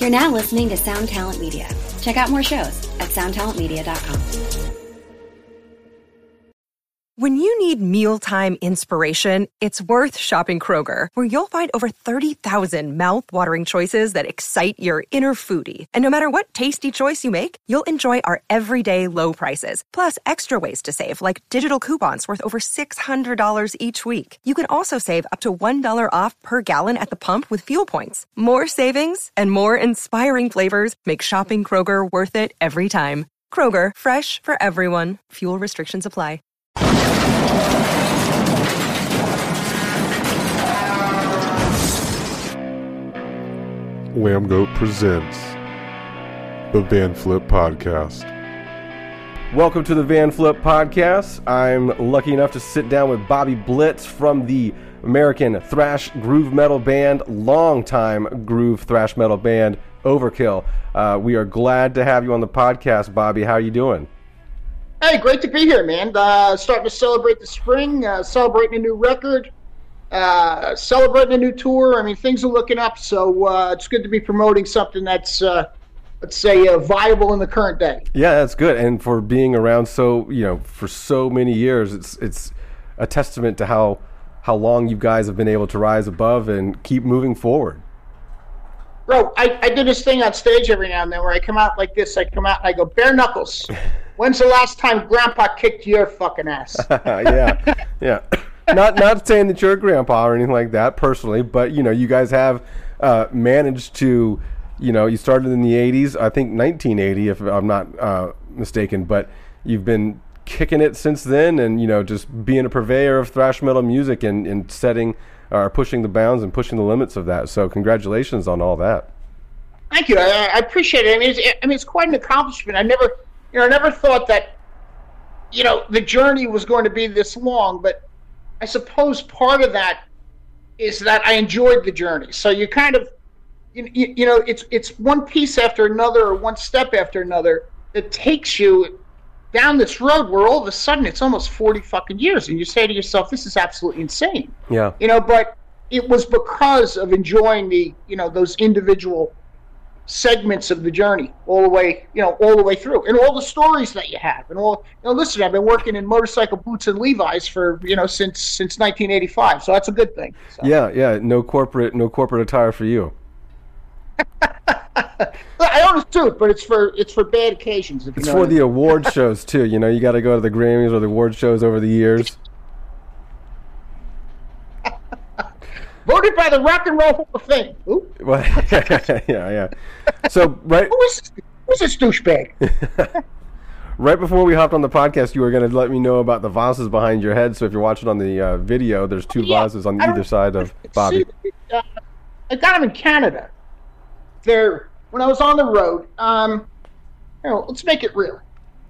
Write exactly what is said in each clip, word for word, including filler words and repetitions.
You're now listening to Sound Talent Media. Check out more shows at sound talent media dot com. When you need mealtime inspiration, it's worth shopping Kroger, where you'll find over thirty thousand mouth-watering choices that excite your inner foodie. And no matter what tasty choice you make, you'll enjoy our everyday low prices, plus extra ways to save, like digital coupons worth over six hundred dollars each week. You can also save up to one dollar off per gallon at the pump with fuel points. More savings and more inspiring flavors make shopping Kroger worth it every time. Kroger, fresh for everyone. Fuel restrictions apply. Lambgoat presents the Van Flip Podcast. Welcome to the Van Flip Podcast. I'm lucky enough to sit down with Bobby Blitz from the American thrash groove metal band, longtime groove thrash metal band, Overkill. Uh, we are glad to have you on the podcast, Bobby. How are you doing? Hey, great to be here, man. Uh, starting to celebrate the spring, uh, celebrating a new record, uh, celebrating a new tour. I mean, things are looking up, so uh, it's good to be promoting something that's, uh, let's say, uh, viable in the current day. Yeah, that's good. And for being around so, you know, for so many years, it's it's a testament to how how long you guys have been able to rise above and keep moving forward. Bro, I, I do this thing on stage every now and then where I come out like this. I come out and I go, bare knuckles. When's the last time Grandpa kicked your fucking ass? yeah, yeah. Not not saying that you're a grandpa or anything like that personally, but you know, you guys have uh, managed to, you know, you started in the eighties, I think nineteen eighty, if I'm not uh, mistaken, but you've been kicking it since then, and you know, just being a purveyor of thrash metal music and, and setting or uh, pushing the bounds and pushing the limits of that. So congratulations on all that. Thank you. I, I appreciate it. I mean, it's, I mean, it's quite an accomplishment. I never. You know, I never thought that, you know, the journey was going to be this long, but I suppose part of that is that I enjoyed the journey. So you kind of, you, you, you know, it's it's one piece after another or one step after another that takes you down this road where all of a sudden it's almost forty fucking years. And you say to yourself, this is absolutely insane. Yeah. You know, but it was because of enjoying the, you know, those individual segments of the journey all the way, you know, all the way through, and all the stories that you have, and all. You know, listen, I've been working in motorcycle boots and Levi's for, you know, since since nineteen eighty-five, so that's a good thing. So. Yeah, yeah. No corporate, no corporate attire for you. I own a suit, but it's for it's for bad occasions. If you it's know for the I mean. award shows too. You know, you got to go to the Grammys or the award shows over the years. Voted by the Rock and Roll Hall of Fame. Ooh. Well, yeah, yeah. So right, Who is this, who's this douchebag? right before we hopped on the podcast, you were going to let me know about the vases behind your head. So if you're watching on the uh, video, there's two yeah, vases on I either side of Bobby. See, uh, I got them in Canada. They're when I was on the road. Um, you know, let's make it real.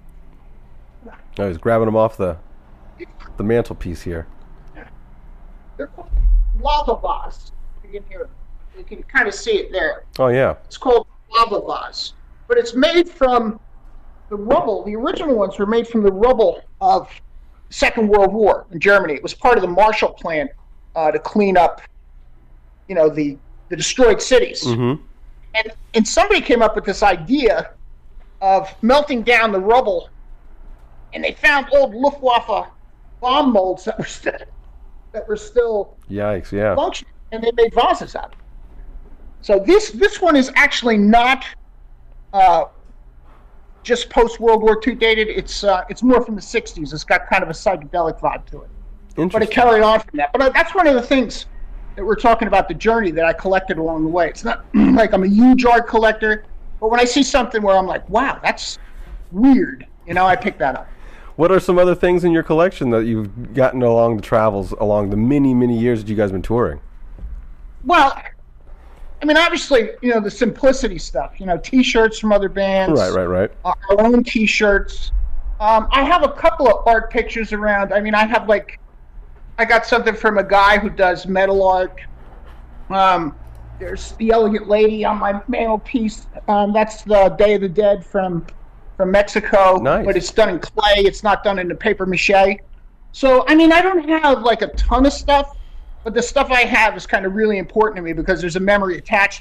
I was grabbing them off the the mantelpiece here. They're called lava vase. You can hear, you can kind of see it there. Oh yeah. It's called lava vase, but it's made from the rubble. The original ones were made from the rubble of the Second World War in Germany. It was part of the Marshall Plan uh, to clean up, you know, the the destroyed cities. Mm-hmm. And and somebody came up with this idea of melting down the rubble, and they found old Luftwaffe bomb molds that were still that were still Yikes! Yeah. functioning, and they made vases out of it. So this this one is actually not uh, just post World War Two dated. It's uh, it's more from the sixties. It's got kind of a psychedelic vibe to it, but it carried on from that. But uh, that's one of the things that we're talking about, the journey that I collected along the way. It's not like I'm a huge art collector, but when I see something where I'm like, wow, that's weird, you know, I pick that up. What are some other things in your collection that you've gotten along the travels, along the many, many years that you guys have been touring? Well, I mean, obviously, you know, the simplicity stuff, you know, T-shirts from other bands. Right, right, right. Uh, our own T-shirts. Um, I have a couple of art pictures around. I mean, I have, like, I got something from a guy who does metal art. Um, there's The Elegant Lady on my mantelpiece. Um, that's the Day of the Dead from from Mexico. Nice. But it's done in clay. It's not done in the paper mache. So, I mean, I don't have, like, a ton of stuff, but the stuff I have is kind of really important to me because there's a memory attached to it.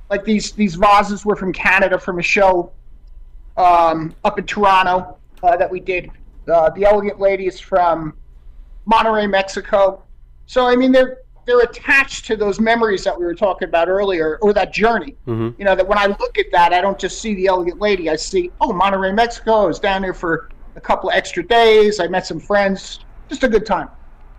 like these these vases were from Canada from a show um, up in Toronto uh, that we did. Uh, the Elegant Lady is from Monterrey, Mexico. So I mean, they're they're attached to those memories that we were talking about earlier, or that journey. Mm-hmm. You know, that when I look at that, I don't just see the Elegant Lady. I see, oh, Monterrey, Mexico. I was down there for a couple of extra days. I met some friends. Just a good time.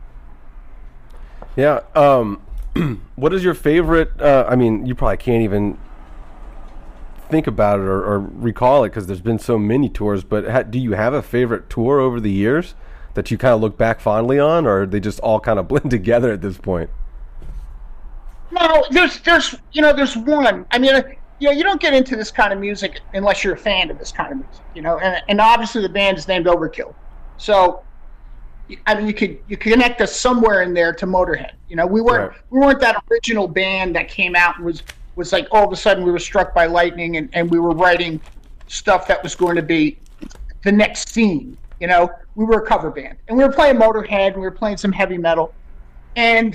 Yeah. Um, what is your favorite? Uh, I mean, you probably can't even think about it or, or recall it because there's been so many tours. But ha- do you have a favorite tour over the years that you kind of look back fondly on, or are they just all kind of blend together at this point? No, there's, there's, you know, there's one. I mean, you know, you don't get into this kind of music unless you're a fan of this kind of music, you know, and and obviously the band is named Overkill. So, I mean, you could you could connect us somewhere in there to Motorhead. You know, we weren't right. we weren't that original band that came out and was was like all of a sudden we were struck by lightning and, and we were writing stuff that was going to be the next scene. You know, we were a cover band and we were playing Motorhead and we were playing some heavy metal. And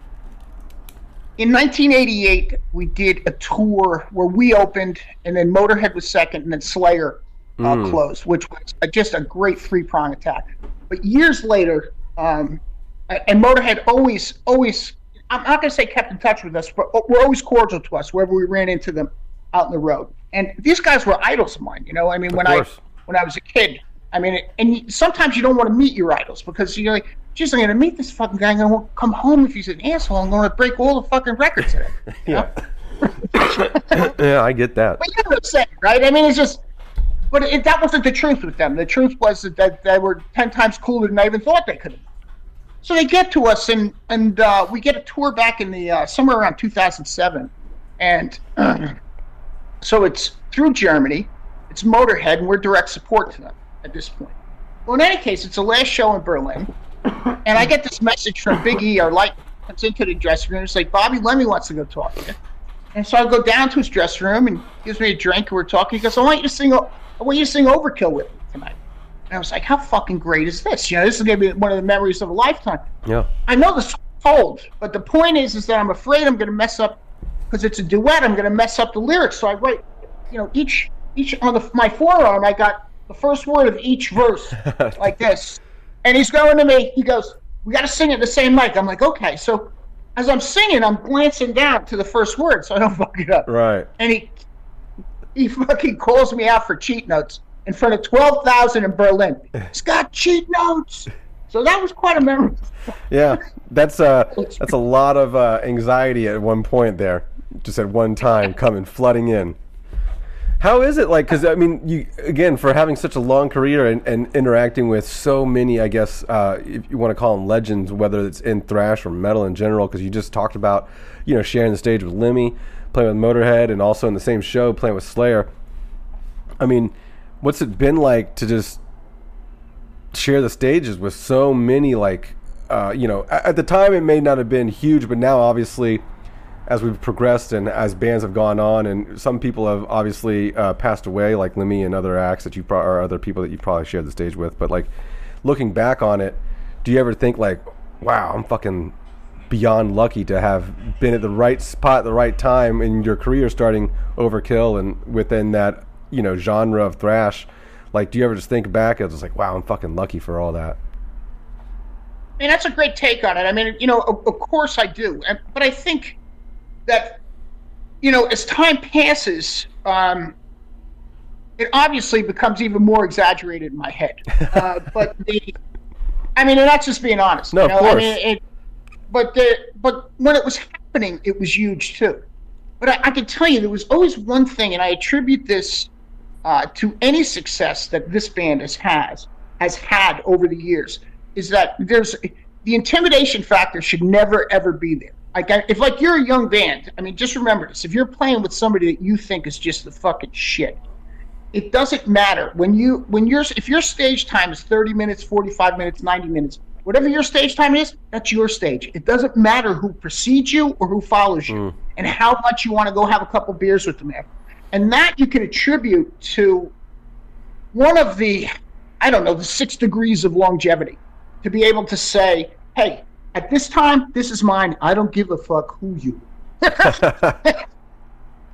in nineteen eighty-eight, we did a tour where we opened, and then Motorhead was second, and then Slayer uh, mm. closed, which was a, just a great three-prong attack. But years later, um, and Motorhead always, always, I'm not going to say kept in touch with us, but were always cordial to us wherever we ran into them out in the road. And these guys were idols of mine, you know? I mean, when I when I was a kid, I mean, and sometimes you don't want to meet your idols because you're like, geez, I'm going to meet this fucking guy. I'm going to come home if he's an asshole. I'm going to break all the fucking records in it. Yeah. Yeah, I get that. But you know what I'm saying, right? I mean, it's just, but it, that wasn't the truth with them. The truth was that, that they were ten times cooler than I even thought they could have. So they get to us, and and uh, we get a tour back in the uh, somewhere around two thousand seven, and uh, so it's through Germany. It's Motorhead, and we're direct support to them at this point. Well, in any case, it's the last show in Berlin. And I get this message from Big E, our light, comes into the dressing room. It's like, Bobby Lemmy wants to go talk to you. And so I go down to his dressing room and gives me a drink and we're talking. He goes, I want you to sing, I want you to sing Overkill with me tonight. And I was like, how fucking great is this? You know, this is going to be one of the memories of a lifetime. Yeah. I know this is old, but the point is, is that I'm afraid I'm going to mess up, because it's a duet, I'm going to mess up the lyrics. So I write, you know, each, each on the, my forearm, I got the first word of each verse like this. And he's going to me, he goes, we got to sing it the same mic. I'm like, okay. So as I'm singing, I'm glancing down to the first word so I don't fuck it up. Right. And he he fucking calls me out for cheat notes in front of twelve thousand in Berlin. He's got cheat notes. So that was quite a memory. Yeah, that's, uh, that's a lot of uh, anxiety at one point there, just at one time coming, flooding in. How is it like, because, I mean, you again, for having such a long career and, and interacting with so many, I guess, uh, if you want to call them legends, whether it's in thrash or metal in general, because you just talked about, you know, sharing the stage with Lemmy, playing with Motorhead, and also in the same show playing with Slayer. I mean, what's it been like to just share the stages with so many, like, uh, you know, at the time it may not have been huge, but now obviously, as we've progressed and as bands have gone on, and some people have obviously uh, passed away, like Lemmy and other acts that you pro- or other people that you probably shared the stage with. But like, looking back on it, do you ever think like, wow, I'm fucking beyond lucky to have been at the right spot at the right time in your career, starting Overkill and within that, you know, genre of thrash? Like, do you ever just think back and it's like, wow, I'm fucking lucky for all that? I mean, that's a great take on it. I mean, you know, of, of course I do, but I think that, you know, as time passes, um, it obviously becomes even more exaggerated in my head. Uh, but the, I mean, and that's just being honest. No, you know? of course. I mean, it, but the, but when it was happening, it was huge too. But I, I can tell you, there was always one thing, and I attribute this uh, to any success that this band has has has had over the years, is that there's the intimidation factor should never ever be there. Like, if like you're a young band, I mean, just remember this: if you're playing with somebody that you think is just the fucking shit, it doesn't matter when you when you're if your stage time is thirty minutes, forty-five minutes, ninety minutes, whatever your stage time is, that's your stage. It doesn't matter who precedes you or who follows you, mm. and how much you want to go have a couple beers with them after. And that you can attribute to one of the, I don't know, the six degrees of longevity, to be able to say, hey, at this time, this is mine. I don't give a fuck who you.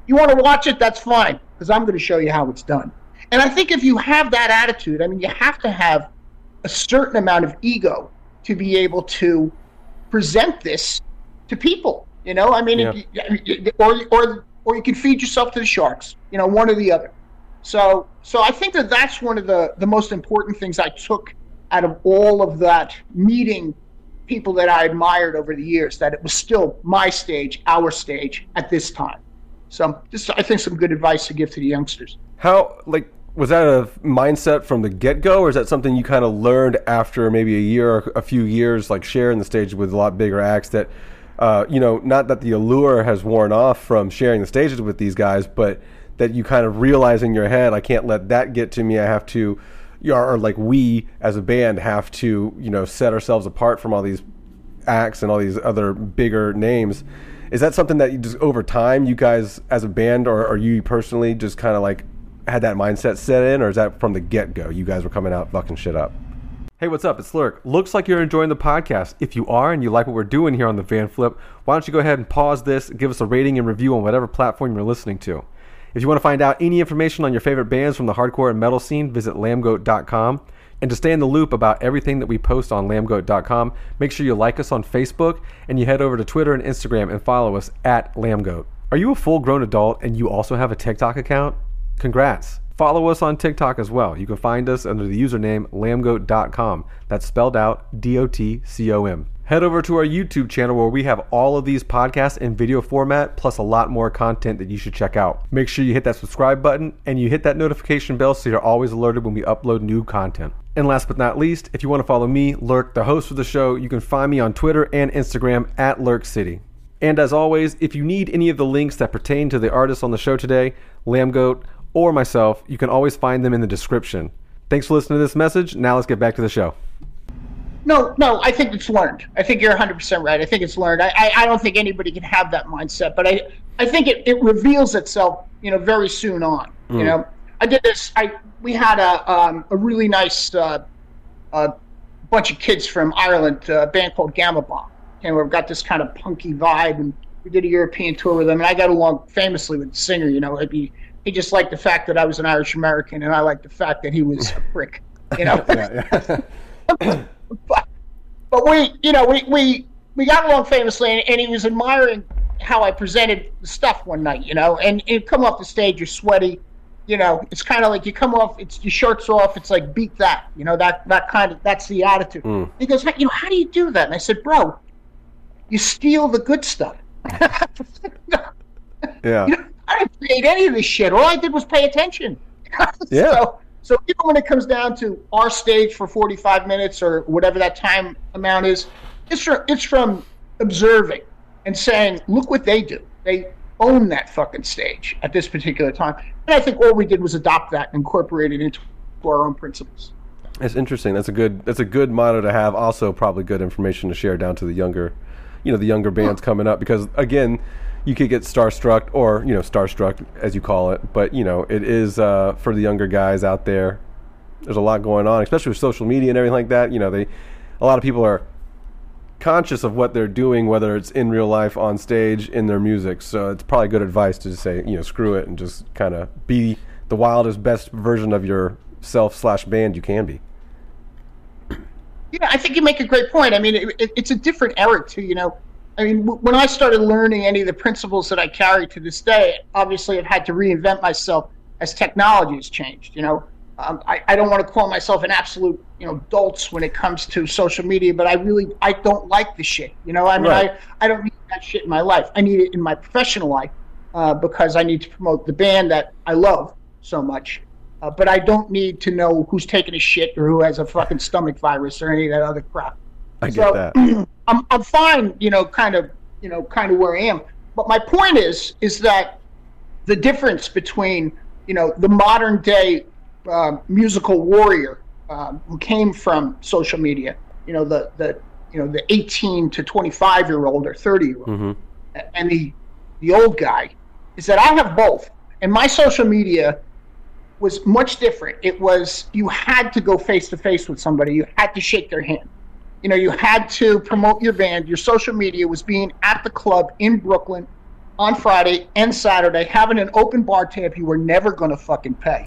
You want to watch it? That's fine, because I'm going to show you how it's done. And I think if you have that attitude, I mean, you have to have a certain amount of ego to be able to present this to people. You know, I mean, Yeah. it, or or or you can feed yourself to the sharks. You know, one or the other. So so I think that that's one of the the most important things I took out of all of that meeting people that I admired over the years. That it was still my stage, our stage at this time. So just I think some good advice to give to the youngsters. How, like, was that a mindset from the get-go, or is that something you kind of learned after maybe a year or a few years, like sharing the stage with a lot bigger acts that, uh, you know, not that the allure has worn off from sharing the stages with these guys, but that you kind of realize in your head, I can't let that get to me. I have to, or like we as a band have to, you know, set ourselves apart from all these acts and all these other bigger names. Is that something that you just over time, you guys as a band, or, or you personally just kind of like had that mindset set in, or is that from the get-go you guys were coming out fucking shit up? Hey, what's up? It's Lurk. Looks like you're enjoying the podcast. If you are and you like what we're doing here on the Van Flip, why don't you go ahead and pause this, give us a rating and review on whatever platform you're listening to. If you want to find out any information on your favorite bands from the hardcore and metal scene, visit lambgoat dot com. And to stay in the loop about everything that we post on lambgoat dot com, make sure you like us on Facebook and you head over to Twitter and Instagram and follow us at lambgoat. Are you a full-grown adult and you also have a TikTok account? Congrats. Follow us on TikTok as well. You can find us under the username lambgoat dot com. That's spelled out D O T C O M. Head over to our YouTube channel where we have all of these podcasts in video format, plus a lot more content that you should check out. Make sure you hit that subscribe button and you hit that notification bell so you're always alerted when we upload new content. And last but not least, if you want to follow me, Lurk, the host of the show, you can find me on Twitter and Instagram at Lurk City. And as always, if you need any of the links that pertain to the artists on the show today, Lambgoat, or myself, you can always find them in the description. Thanks for listening to this message. Now let's get back to the show. No, no, I think it's learned. I think you're one hundred percent right. I think it's learned. I, I, I don't think anybody can have that mindset, but I, I think it, it reveals itself, you know, very soon on. Mm. You know, I did this. I we had a um, a really nice uh, uh, bunch of kids from Ireland, a band called Gamma Bomb, and we've got this kind of punky vibe, and we did a European tour with them, and I got along famously with the singer. You know, he he just liked the fact that I was an Irish American, and I liked the fact that he was a prick. You know. yeah, yeah. But, but we, you know, we, we, we got along famously, and, and he was admiring how I presented the stuff one night, you know, and you come off the stage, you're sweaty, you know, it's kind of like you come off, it's your shirt's off, it's like, beat that, you know, that, that kind of, that's the attitude. Mm. He goes, you know, how do you do that? And I said, bro, you steal the good stuff. Yeah. You know, I didn't create any of this shit. All I did was pay attention. Yeah. So, So even when it comes down to our stage for forty-five minutes or whatever that time amount is, it's from, it's from observing and saying, look what they do. They own that fucking stage at this particular time. And I think all we did was adopt that and incorporate it into our own principles. That's interesting. That's a good that's a good motto to have. Also probably good information to share down to the younger, you know, the younger bands huh. coming up, because again, you could get starstruck, or, you know, starstruck as you call it, but, you know, it is uh, for the younger guys out there. There's a lot going on, especially with social media and everything like that. You know, they, a lot of people are conscious of what they're doing, whether it's in real life, on stage, in their music. So it's probably good advice to just say, you know, screw it and just kind of be the wildest, best version of yourself slash band you can be. Yeah, I think you make a great point. I mean, it, it, it's a different era too, you know. I mean, when I started learning any of the principles that I carry to this day, obviously I've had to reinvent myself as technology has changed. You know, um, I, I don't want to call myself an absolute, you know, dolts when it comes to social media, but I really, I don't like the shit. You know, I mean, right. I, I don't need that shit in my life. I need it in my professional life uh, because I need to promote the band that I love so much. Uh, but I don't need to know who's taking a shit or who has a fucking stomach virus or any of that other crap. I get so, that. I'm I'm fine, you know, kind of, you know, kind of where I am. But my point is, is that the difference between, you know, the modern day uh, musical warrior uh, who came from social media, you know, the the you know the eighteen to twenty-five year old or thirty year old, mm-hmm. and the the old guy, is that I have both, and my social media was much different. It was, you had to go face to face with somebody, you had to shake their hand. You know, you had to promote your band. Your social media was being at the club in Brooklyn, on Friday and Saturday, having an open bar tab you were never going to fucking pay.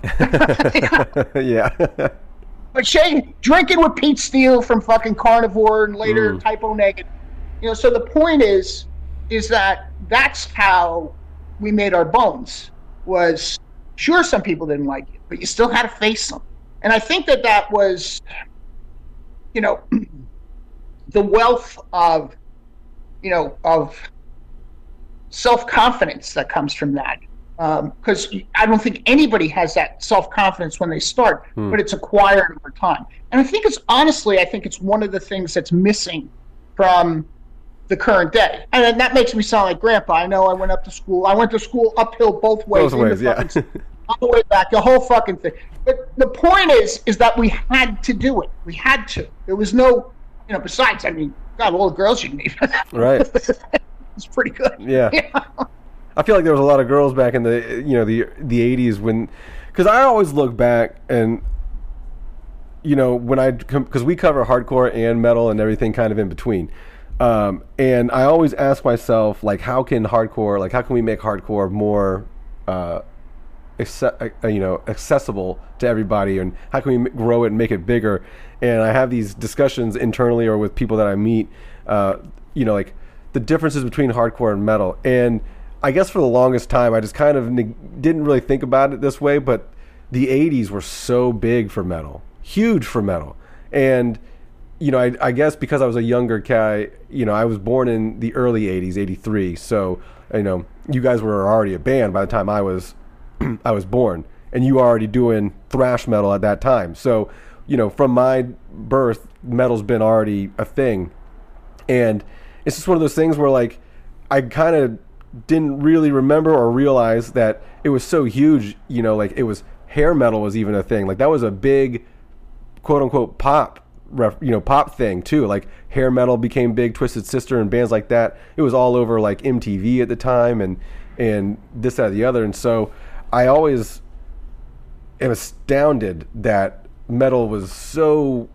Yeah. But Shay, drinking with Pete Steele from fucking Carnivore and later mm. Typo Negative. You know, so the point is, is that that's how we made our bones. Was sure some people didn't like it, but you still had to face them. And I think that that was, you know, the wealth of, you know, of self-confidence that comes from that. Because um, I don't think anybody has that self-confidence when they start, hmm. but it's acquired over time. And I think it's, honestly, I think it's one of the things that's missing from the current day. And then that makes me sound like Grandpa. I know I went up to school. I went to school uphill both ways. Both ways, yeah. On the way back, the whole fucking thing. But the point is, is that we had to do it. We had to. There was no, you know, besides, I mean, God, all the girls you meet. Right. It's pretty good. Yeah. You know? I feel like there was a lot of girls back in the, you know, the the eighties when, because I always look back and, you know, when I, because we cover hardcore and metal and everything kind of in between. Um, and I always ask myself, like, how can hardcore, like, how can we make hardcore more, uh, acce- uh, you know, accessible to everybody, and how can we grow it and make it bigger? And I have these discussions internally or with people that I meet, uh, you know, like the differences between hardcore and metal. And I guess for the longest time, I just kind of neg- didn't really think about it this way, but the eighties were so big for metal, huge for metal. And, you know, I, I guess because I was a younger guy, you know, I was born in the early eighties, eighty-three. So, you know, you guys were already a band by the time I was, I was born, and you were already doing thrash metal at that time. So, you know, from my birth, metal's been already a thing. And it's just one of those things where, like, I kind of didn't really remember or realize that it was so huge, you know, like it was, hair metal was even a thing. Like that was a big quote unquote pop, ref, you know, pop thing too. Like hair metal became big, Twisted Sister and bands like that. It was all over like M T V at the time and, and this, that, or the other. And so I always am astounded that metal was so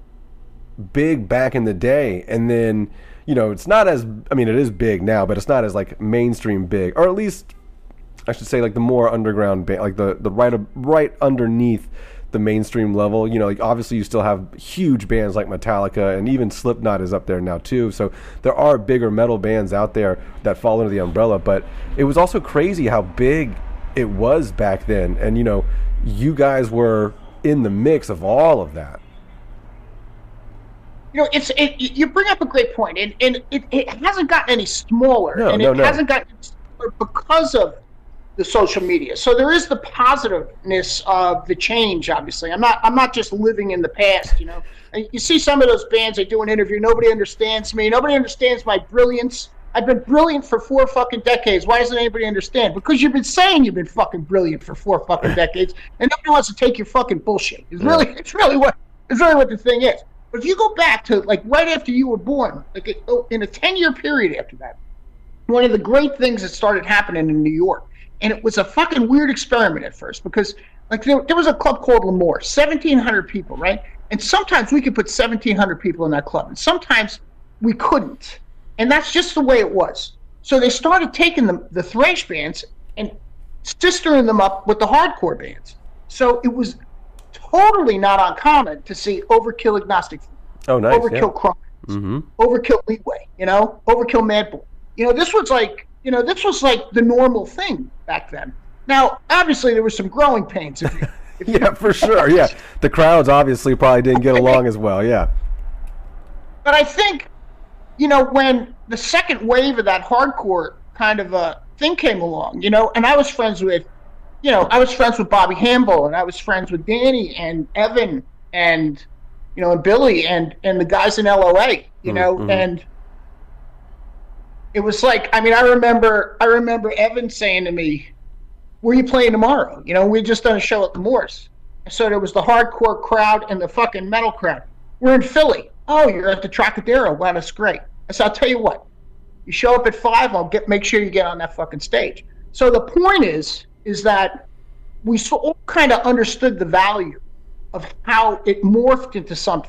big back in the day. And then, you know, it's not as, I mean, it is big now, but it's not as like mainstream big, or at least I should say like the more underground band, like the, the right, right underneath the mainstream level. You know, like obviously you still have huge bands like Metallica, and even Slipknot is up there now too. So there are bigger metal bands out there that fall under the umbrella, but it was also crazy how big it was back then. And, you know, you guys were in the mix of all of that. You know, it's it, you bring up a great point, and, and it, it hasn't gotten any smaller, no, and no, it no. hasn't gotten smaller because of the social media. So there is the positiveness of the change. Obviously, I'm not I'm not just living in the past. You know, you see some of those bands. I do an interview. Nobody understands me. Nobody understands my brilliance. I've been brilliant for four fucking decades. Why doesn't anybody understand? Because you've been saying you've been fucking brilliant for four fucking decades, and nobody wants to take your fucking bullshit. It's really, it's really what, it's really what the thing is. But if you go back to like right after you were born, like in a ten-year period after that, one of the great things that started happening in New York, and it was a fucking weird experiment at first because like there, there was a club called L'Amour, seventeen hundred people, right? And sometimes we could put seventeen hundred people in that club, and sometimes we couldn't. And that's just the way it was. So they started taking the, the thrash bands and sistering them up with the hardcore bands. So it was totally not uncommon to see Overkill Agnostic, oh, nice, Overkill yeah. Chrome, mm-hmm. Overkill Leeway, you know, Overkill Madball. You know, this was like, you know, this was like the normal thing back then. Now, obviously, there were some growing pains. If you, if yeah, you, for sure. Yeah, the crowds obviously probably didn't get along as well. Yeah, but I think, you know, when the second wave of that hardcore kind of uh, thing came along, you know, and I was friends with, you know, I was friends with Bobby Hamble, and I was friends with Danny and Evan and, you know, and Billy and, and the guys in L O A, you know, mm-hmm. and it was like, I mean, I remember, I remember Evan saying to me, "Where are you playing tomorrow?" You know, we had just done a show at the Moors. So there was the hardcore crowd and the fucking metal crowd. We're in Philly. Oh, you're at the Trocadero. Wow, that's great. I said, I'll tell you what, you show up at five, I'll get make sure you get on that fucking stage. So the point is, is that we all kind of understood the value of how it morphed into something.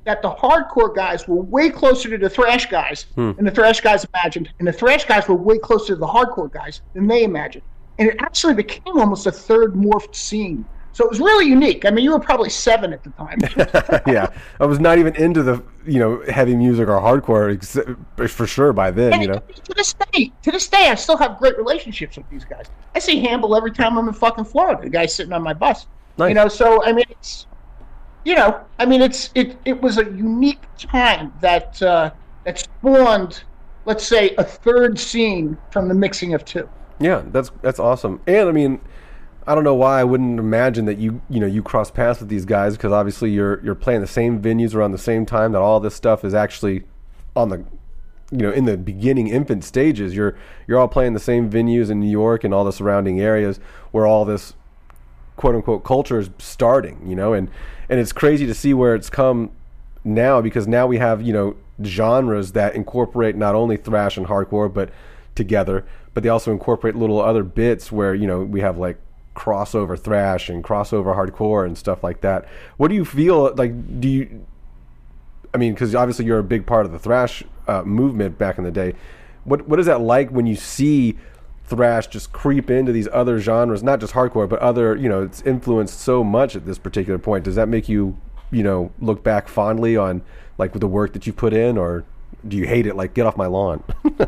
that the hardcore guys were way closer to the thrash guys hmm. than the thrash guys imagined, and the thrash guys were way closer to the hardcore guys than they imagined. And it actually became almost a third morphed scene. So it was really unique. I mean, you were probably seven at the time. Yeah, I was not even into the you know heavy music or hardcore for sure by then. And you know, to this day, to this day, I still have great relationships with these guys. I see Hamble every time I'm in fucking Florida. The guy's sitting on my bus. Nice. You know, so I mean, it's you know, I mean, it's it it was a unique time that uh, that spawned, let's say, a third scene from the mixing of two. Yeah, that's that's awesome. And I mean, I don't know why I wouldn't imagine that you you know you cross paths with these guys, because obviously you're you're playing the same venues around the same time, that all this stuff is actually on the you know in the beginning infant stages. You're you're all playing the same venues in New York and all the surrounding areas where all this quote unquote culture is starting, you know, and and it's crazy to see where it's come now, because now we have you know genres that incorporate not only thrash and hardcore but together, but they also incorporate little other bits where you know we have like crossover thrash and crossover hardcore and stuff like that. What do you feel like? Do you I mean, because obviously you're a big part of the thrash uh, movement back in the day. What what is that like when you see thrash just creep into these other genres, not just hardcore, but other, you know, it's influenced so much at this particular point? Does that make you, you know, look back fondly on like the work that you put in, or do you hate it? Like, get off my lawn.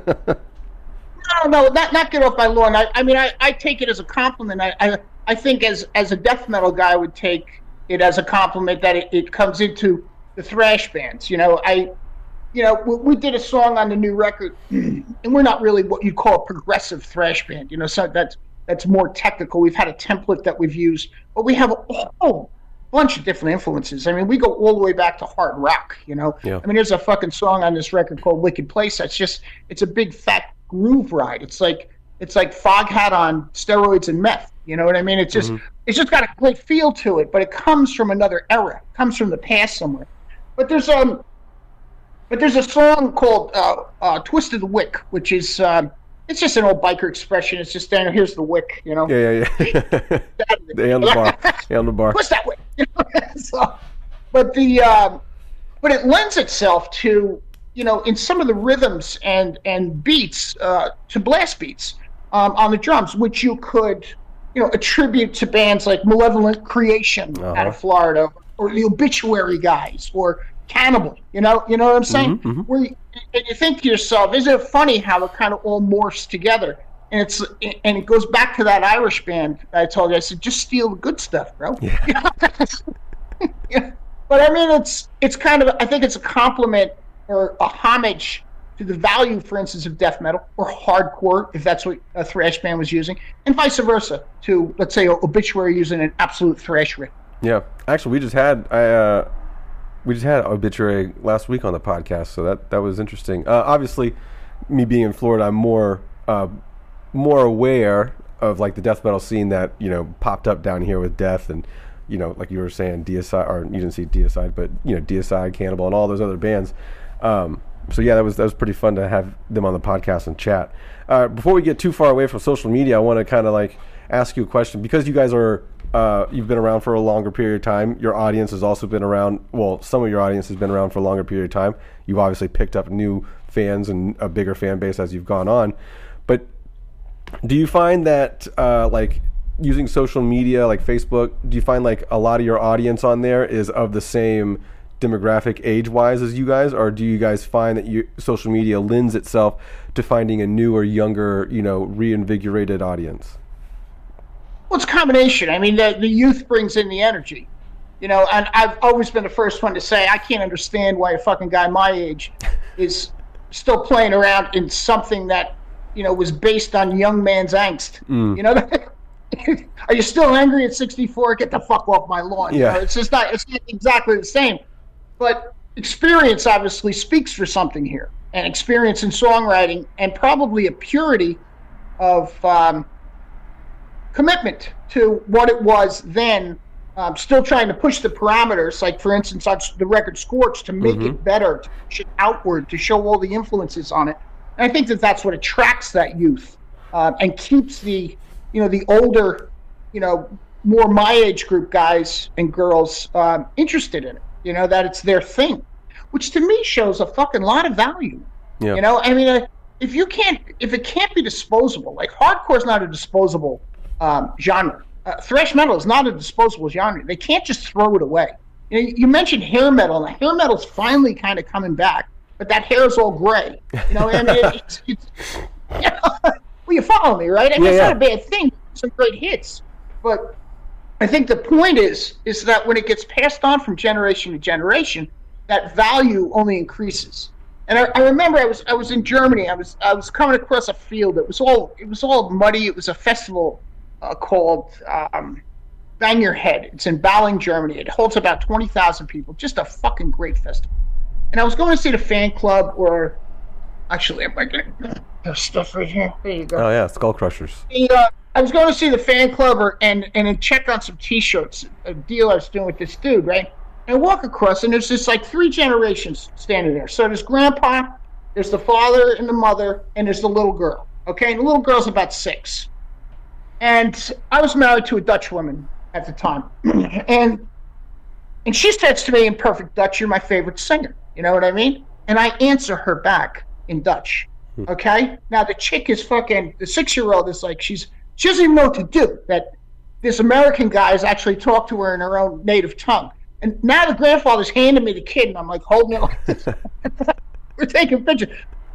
No, no, not not get off my lawn. I, I mean, I, I take it as a compliment. I, I I think as as a death metal guy, I would take it as a compliment that it, it comes into the thrash bands. You know, I, you know, we, we did a song on the new record, and we're not really what you call a progressive thrash band. You know, so that's that's more technical. We've had a template that we've used, but we have a whole bunch of different influences. I mean, we go all the way back to hard rock. You know, yeah. I mean, there's a fucking song on this record called "Wicked Place." That's just it's a big fat groove ride. It's like it's like Foghat on steroids and meth. You know what I mean? It's just mm-hmm. it's just got a great feel to it, but it comes from another era. It comes from the past somewhere. But there's um, but there's a song called uh, uh, "Twist of the Wick," which is um, it's just an old biker expression. It's just down here's the wick, you know. Yeah, yeah, yeah. The handlebar, handlebar. Twist that wick. You know? So, but the um, but it lends itself to, you know, in some of the rhythms and and beats uh, to blast beats um, on the drums, which you could, you know, attribute to bands like Malevolent Creation uh-huh. out of Florida, or the Obituary Guys, or Cannibal. You know, you know what I'm saying? Mm-hmm, mm-hmm. Where you, and you think to yourself, isn't it funny how it kind of all morphs together? And it's and it goes back to that Irish band I told you. I said, just steal the good stuff, bro. Yeah. Yeah. But I mean, it's it's kind of I think it's a compliment or a homage to the value, for instance, of death metal or hardcore, if that's what a thrash band was using, and vice versa to, let's say, Obituary using an absolute thrash riff. Yeah, actually, we just had I uh, we just had Obituary last week on the podcast, so that that was interesting. Uh, obviously, me being in Florida, I'm more uh, more aware of like the death metal scene that you know popped up down here with Death and you know like you were saying Deicide, or you didn't see Deicide, but you know Deicide, Cannibal, and all those other bands. Um, so yeah, that was that was pretty fun to have them on the podcast and chat. Uh, before we get too far away from social media, I want to kind of like ask you a question, because you guys are uh, you've been around for a longer period of time. Your audience has also been around. Well, some of your audience has been around for a longer period of time. You've obviously picked up new fans and a bigger fan base as you've gone on. But do you find that uh, like using social media like Facebook, do you find like a lot of your audience on there is of the same demographic age-wise as you guys, or do you guys find that you, social media lends itself to finding a newer, younger, you know, reinvigorated audience? Well, it's a combination. I mean, the, the youth brings in the energy, you know, and I've always been the first one to say I can't understand why a fucking guy my age is still playing around in something that, you know, was based on young man's angst. Mm. You know, are you still angry at sixty-four? Get the fuck off my lawn. Yeah. You know, it's just not, it's not exactly the same. But experience obviously speaks for something here, and experience in songwriting, and probably a purity of um, commitment to what it was then. Um, still trying to push the parameters, like for instance on the record Scorch, to make mm-hmm. it better, to push it outward, to show all the influences on it. And I think that that's what attracts that youth uh, and keeps the, you know, the older, you know, more my age group guys and girls um, interested in it. You know, that it's their thing, which to me shows a fucking lot of value. Yeah. You know, I mean, uh, if you can't, if it can't be disposable, like hardcore is not a disposable um, genre. Uh, thrash metal is not a disposable genre. They can't just throw it away. You know, you mentioned hair metal, and hair metal's finally kind of coming back, but that hair is all gray. You know, I mean, it's, it's you know, well, you follow me, right? I mean, yeah, it's yeah. not a bad thing. Some great hits, but I think the point is, is that when it gets passed on from generation to generation, that value only increases. And I, I remember I was I was in Germany. I was I was coming across a field. It was all it was all muddy. It was a festival uh, called um, Bang Your Head. It's in Balling, Germany. It holds about twenty thousand people. Just a fucking great festival. And I was going to see the fan club, or actually, am I getting there's stuff right here? There you go. Oh yeah, Skull Crushers. The, uh, I was going to see the fan club, or, and and then check on some T-shirts. A deal I was doing with this dude, right? And I walk across, and there's just like three generations standing there. So there's grandpa, there's the father and the mother, and there's the little girl. Okay, and the little girl's about six. And I was married to a Dutch woman at the time, and and she says to me in perfect Dutch, "You're my favorite singer." You know what I mean? And I answer her back in Dutch. Okay. Now the chick is fucking the six-year-old is like she's she doesn't even know what to do. That this American guy has actually talked to her in her own native tongue. And now the grandfather's handing me the kid, and I'm like holding it like this. We're taking pictures.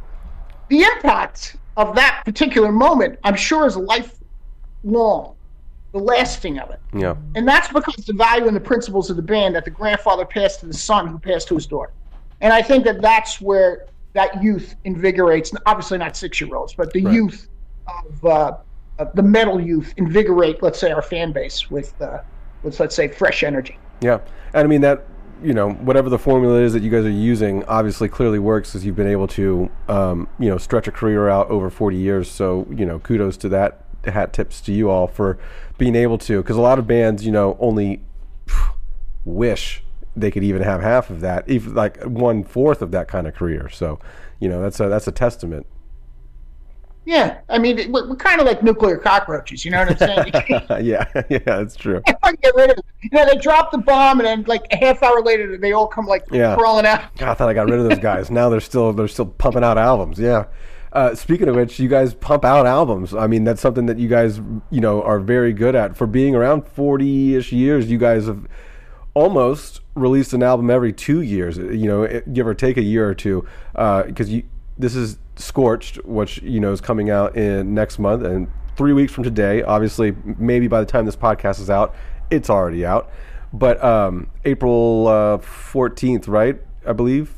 The impact of that particular moment, I'm sure, is lifelong, the lasting of it. Yeah. And that's because the value and the principles of the band that the grandfather passed to the son, who passed to his daughter. And I think that that's where that youth invigorates, obviously not six-year-olds, but the Right. youth of, uh, of the metal youth invigorate, let's say, our fan base with, uh, with let's say, fresh energy. Yeah, and I mean that, you know, whatever the formula is that you guys are using, obviously clearly works, as you've been able to, um, you know, stretch a career out over forty years. So, you know, kudos to that. Hat tips to you all for being able to, because a lot of bands, you know, only phew, wish they could even have half of that, even like one fourth of that kind of career. So, you know, that's a that's a testament. Yeah, I mean, we're, we're kind of like nuclear cockroaches, you know what I'm saying? yeah, yeah, that's true. Get rid of it. You know, they drop the bomb, and then like a half hour later, they all come like Yeah. crawling out. God, I thought I got rid of those guys. Now they're still they're still pumping out albums. Yeah. Uh, speaking of which, you guys pump out albums. I mean, that's something that you guys, you know, are very good at. For being around forty-ish years, you guys have almost released an album every two years. You know, give or take a year or two. Because uh, you, this is Scorched, which you know is coming out in next month and three weeks from today. Obviously, maybe by the time this podcast is out, it's already out. But um, April uh, fourteenth, right? I believe.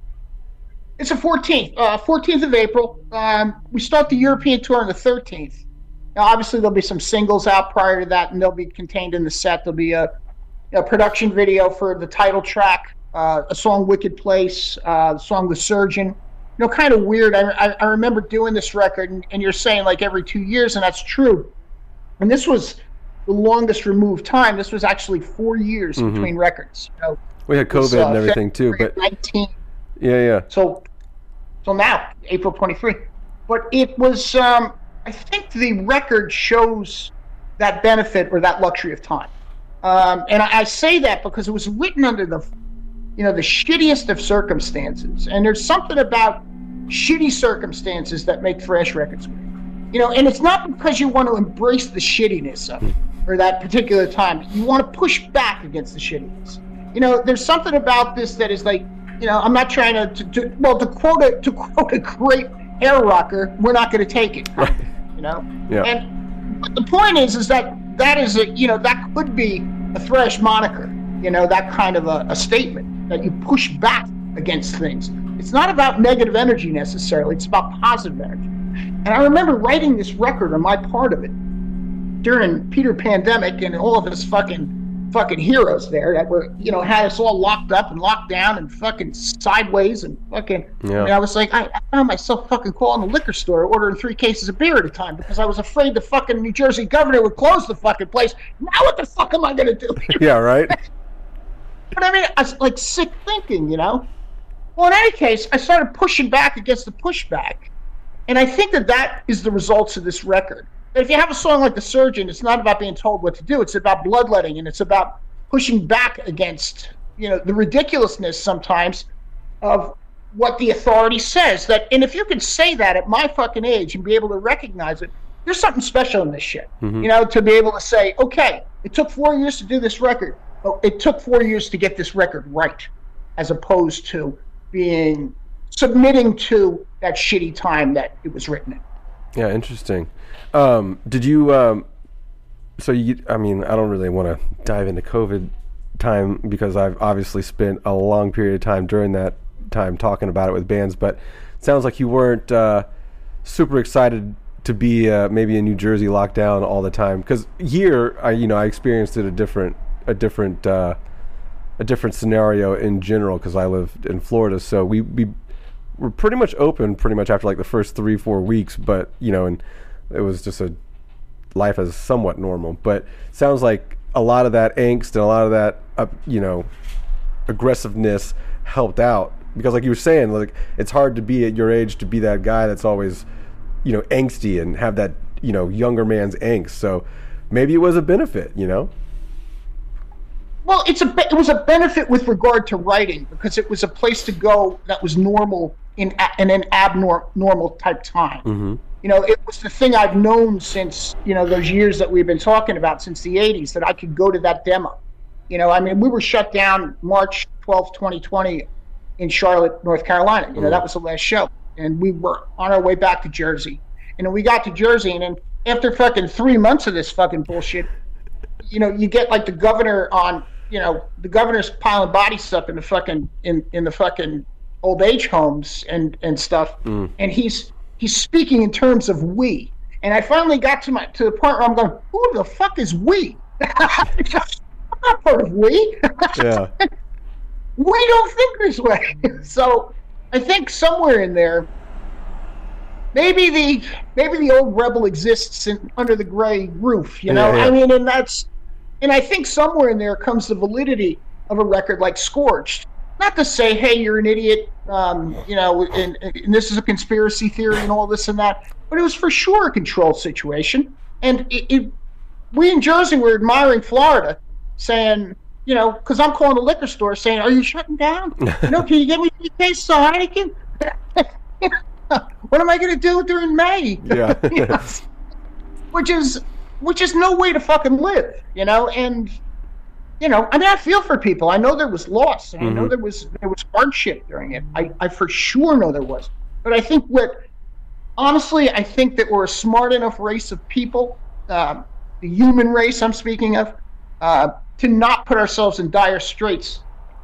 It's the fourteenth, uh, fourteenth of April. Um, we start the European tour on the thirteenth. Now, obviously, there'll be some singles out prior to that, and they'll be contained in the set. There'll be a, a production video for the title track, uh, a song "Wicked Place," uh, the song "The Surgeon." You know, kind of weird. I, I, I remember doing this record, and, and you're saying like every two years, and that's true. And this was the longest removed time. This was actually four years Mm-hmm. between records. You know, We had it was, COVID uh, and everything too, February but nineteen. yeah, yeah. So, so now April twenty-third. But it was, um, I think, the record shows that benefit or that luxury of time. Um, and I, I say that because it was written under the, you know, the shittiest of circumstances. And there's something about shitty circumstances that make thrash records great. You know, and it's not because you want to embrace the shittiness of it or that particular time. You want to push back against the shittiness. You know, there's something about this that is like, you know, I'm not trying to, to, to well, to quote a to quote a great hair rocker, we're not going to take it. Right. You know, Yeah. and but the point is, is that that is a, you know, that could be a thrash moniker. You know, that kind of a, a statement that you push back against things. It's not about negative energy necessarily. It's about positive energy. And I remember writing this record, or my part of it, during Peter Pandemic and all of his fucking fucking heroes there that were, you know, had us all locked up and locked down and fucking sideways and fucking, Yeah. and I was like, I, I found myself fucking calling the liquor store ordering three cases of beer at a time because I was afraid the fucking New Jersey governor would close the fucking place. Now what the fuck am I going to do? Yeah, right? But I mean, I was like sick thinking, you know? Well, in any case, I started pushing back against the pushback. And I think that that is the results of this record. If you have a song like The Surgeon, it's not about being told what to do. It's about bloodletting, and it's about pushing back against you know, the ridiculousness sometimes of what the authority says. That, and if you can say that at my fucking age and be able to recognize it, there's something special in this shit. Mm-hmm. You know, to be able to say, okay, it took four years to do this record, but it took four years to get this record right, as opposed to being submitting to that shitty time that it was written in. Yeah, interesting. Um, did you? Um, so you? I mean, I don't really want to dive into COVID time because I've obviously spent a long period of time during that time talking about it with bands. But it sounds like you weren't uh, super excited to be uh, maybe in New Jersey locked down all the time. Because here, I you know, I experienced it a different a different uh, a different scenario in general because I lived in Florida. So we we. We're pretty much open pretty much after like the first three, four weeks, but you know, and it was just a life as somewhat normal. But sounds like a lot of that angst and a lot of that, uh, you know, aggressiveness helped out because, like you were saying, like it's hard to be at your age to be that guy that's always, you know, angsty and have that, you know, younger man's angst. So maybe it was a benefit, you know. Well, it's a it was a benefit with regard to writing because it was a place to go that was normal in in an abnormal type time. Mm-hmm. You know, it was the thing I've known since, you know, those years that we've been talking about since the eighties that I could go to that demo. You know, I mean, we were shut down March twelfth, twenty twenty in Charlotte, North Carolina. You know, mm-hmm. that was the last show. And we were on our way back to Jersey. And then we got to Jersey, and then after fucking three months of this fucking bullshit, you know, you get like the governor on, you know, the governor's piling bodies up in the fucking in, in the fucking old age homes and, and stuff, mm. and he's he's speaking in terms of we. And I finally got to my to the point where I'm going, who the fuck is we? I'm not part of we. Yeah. We don't think this way. So I think somewhere in there, maybe the maybe the old rebel exists in, under the gray roof. You know, yeah, yeah. I mean, and that's. And I think somewhere in there comes the validity of a record like Scorched. Not to say, hey, you're an idiot, um, you know, and, and this is a conspiracy theory and all this and that, but it was for sure a controlled situation. And it, it, we in Jersey were admiring Florida, saying, you know, because I'm calling the liquor store saying, are you shutting down? You know, can you get me three cases of Heineken? What am I going to do during May? Yeah. You know? Which is... Which is no way to fucking live, you know. And you know, I mean, I feel for people. I know there was loss, and mm-hmm. I know there was there was hardship during it. I, I for sure know there was. But I think what, honestly, I think that we're a smart enough race of people, uh, the human race I'm speaking of, uh, to not put ourselves in dire straits,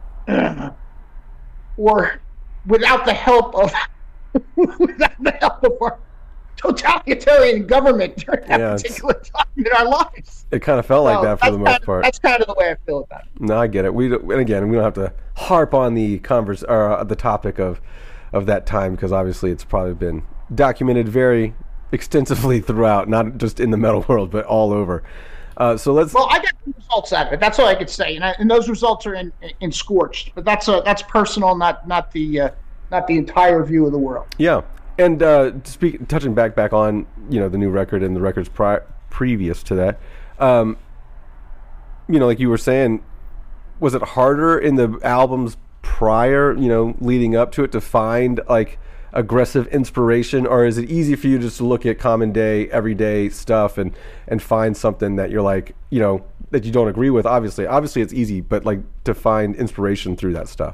or without the help of without the help of our totalitarian government during that yeah, particular time in our lives. It kind of felt like so that for the most kind of, part. That's kind of the way I feel about it. No, I get it. We and again, we don't have to harp on the converse or uh, the topic of of that time because obviously it's probably been documented very extensively throughout, not just in the metal world, but all over. Uh, so let's. Well, I got the results out of it. That's all I could say, and, I, and those results are in, in Scorched. But that's a, that's personal, not not the uh, not the entire view of the world. Yeah. And uh, speak, touching back back on, you know, the new record and the records pri- previous to that, um, you know, like you were saying, was it harder in the albums prior, you know, leading up to it to find like aggressive inspiration, or is it easy for you just to look at common day, everyday stuff and and find something that you're like, you know, that you don't agree with? Obviously, obviously it's easy, but like to find inspiration through that stuff.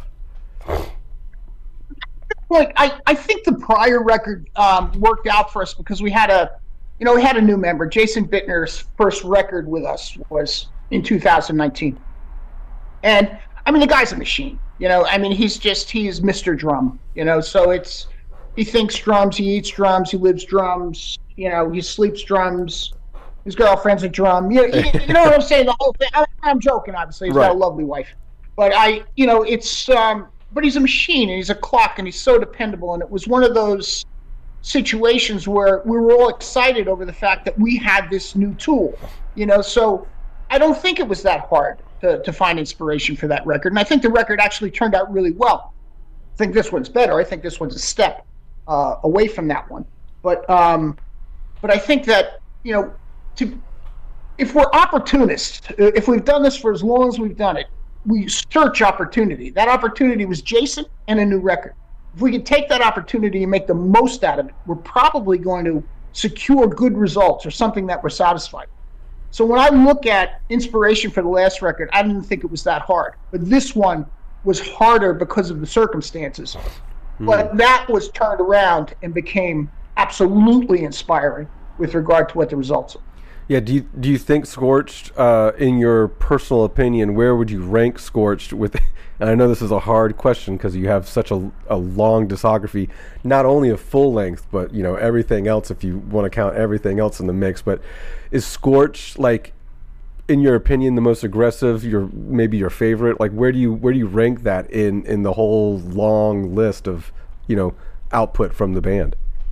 Like I, I think the prior record um, worked out for us because we had a, you know, we had a new member. Jason Bittner's first record with us was in two thousand nineteen, and I mean the guy's a machine. You know, I mean he's just he's Mister Drum. You know, so it's he thinks drums, he eats drums, he lives drums. You know, he sleeps drums. His girlfriend's a drum. You know, you, you know what I'm saying? The whole thing. I, I'm joking, obviously. He's right. got a lovely wife, but I, you know, it's. Um, But he's a machine, and he's a clock, and he's so dependable. And it was one of those situations where we were all excited over the fact that we had this new tool, you know. So I don't think it was that hard to, to find inspiration for that record. And I think the record actually turned out really well. I think this one's better. I think this one's a step uh, away from that one. But um, but I think that, you know, to if we're opportunists, if we've done this for as long as we've done it, we search opportunity. That opportunity was Jason and a new record. If we can take that opportunity and make the most out of it, we're probably going to secure good results or something that we're satisfied. So when I look at inspiration for the last record, I didn't think it was that hard. But this one was harder because of the circumstances. Mm. But that was turned around and became absolutely inspiring with regard to what the results are. Yeah, do you, do you think Scorched, uh, in your personal opinion, where would you rank Scorched with, and I know this is a hard question because you have such a, a long discography, not only of full length, but, you know, everything else, if you want to count everything else in the mix, but is Scorched, like, in your opinion, the most aggressive, your maybe your favorite? Like, where do you where do you rank that in, in the whole long list of, you know, output from the band?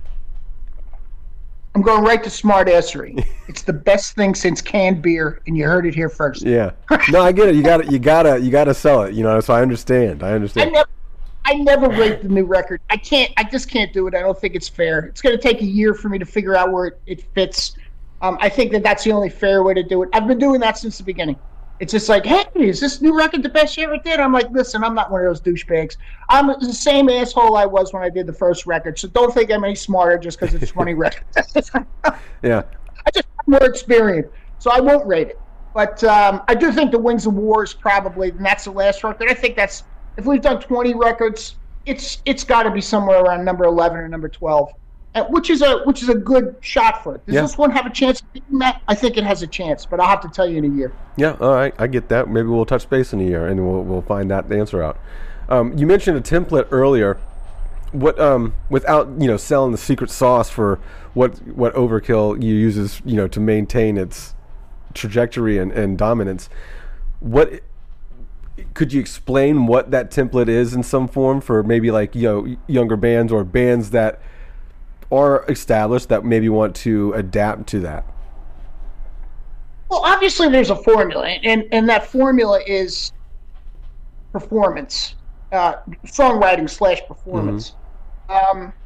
I'm going right to smartassery. It's the best thing since canned beer, and you heard it here first. Yeah. No, I get it. You got to you gotta you gotta sell it. You know, so I understand. I understand. I never, I never rate the new record. I can't. I just can't do it. I don't think it's fair. It's going to take a year for me to figure out where it, it fits. Um, I think that that's the only fair way to do it. I've been doing that since the beginning. It's just like, hey, is this new record the best you ever did? I'm like, listen, I'm not one of those douchebags. I'm the same asshole I was when I did the first record, so don't think I'm any smarter just because it's twenty records. Yeah. I just have more experience, so I won't rate it. But um, I do think the Wings of War is probably, and that's the last record. I think that's, if we've done twenty records, it's it's got to be somewhere around number eleven or number twelve. Uh, which is a which is a good shot for it. Does yeah. this one have a chance of beating that? I think it has a chance, but I'll have to tell you in a year. Yeah, all right, I get that. Maybe we'll touch base in a year, and we'll we'll find that answer out. Um, you mentioned a template earlier. What um, without you know selling the secret sauce for what what Overkill uses you know to maintain its trajectory and, and dominance. What could you explain what that template is in some form for maybe like you know younger bands or bands that are established that maybe want to adapt to that? Well, obviously there's a formula, and, and that formula is performance, uh, songwriting slash performance. Mm-hmm. Um,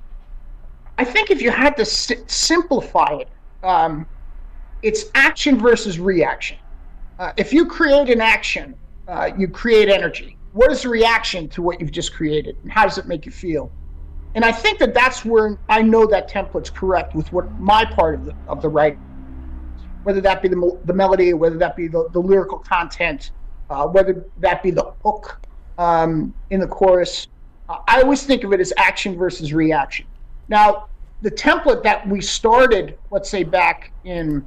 I think if you had to si- simplify it, um, it's action versus reaction. Uh, if you create an action, uh, you create energy. What is the reaction to what you've just created, and how does it make you feel? And I think that that's where I know that template's correct with what my part of the of the writing, whether that be the the melody, or whether that be the, the lyrical content, uh, whether that be the hook um, in the chorus. Uh, I always think of it as action versus reaction. Now, the template that we started, let's say back in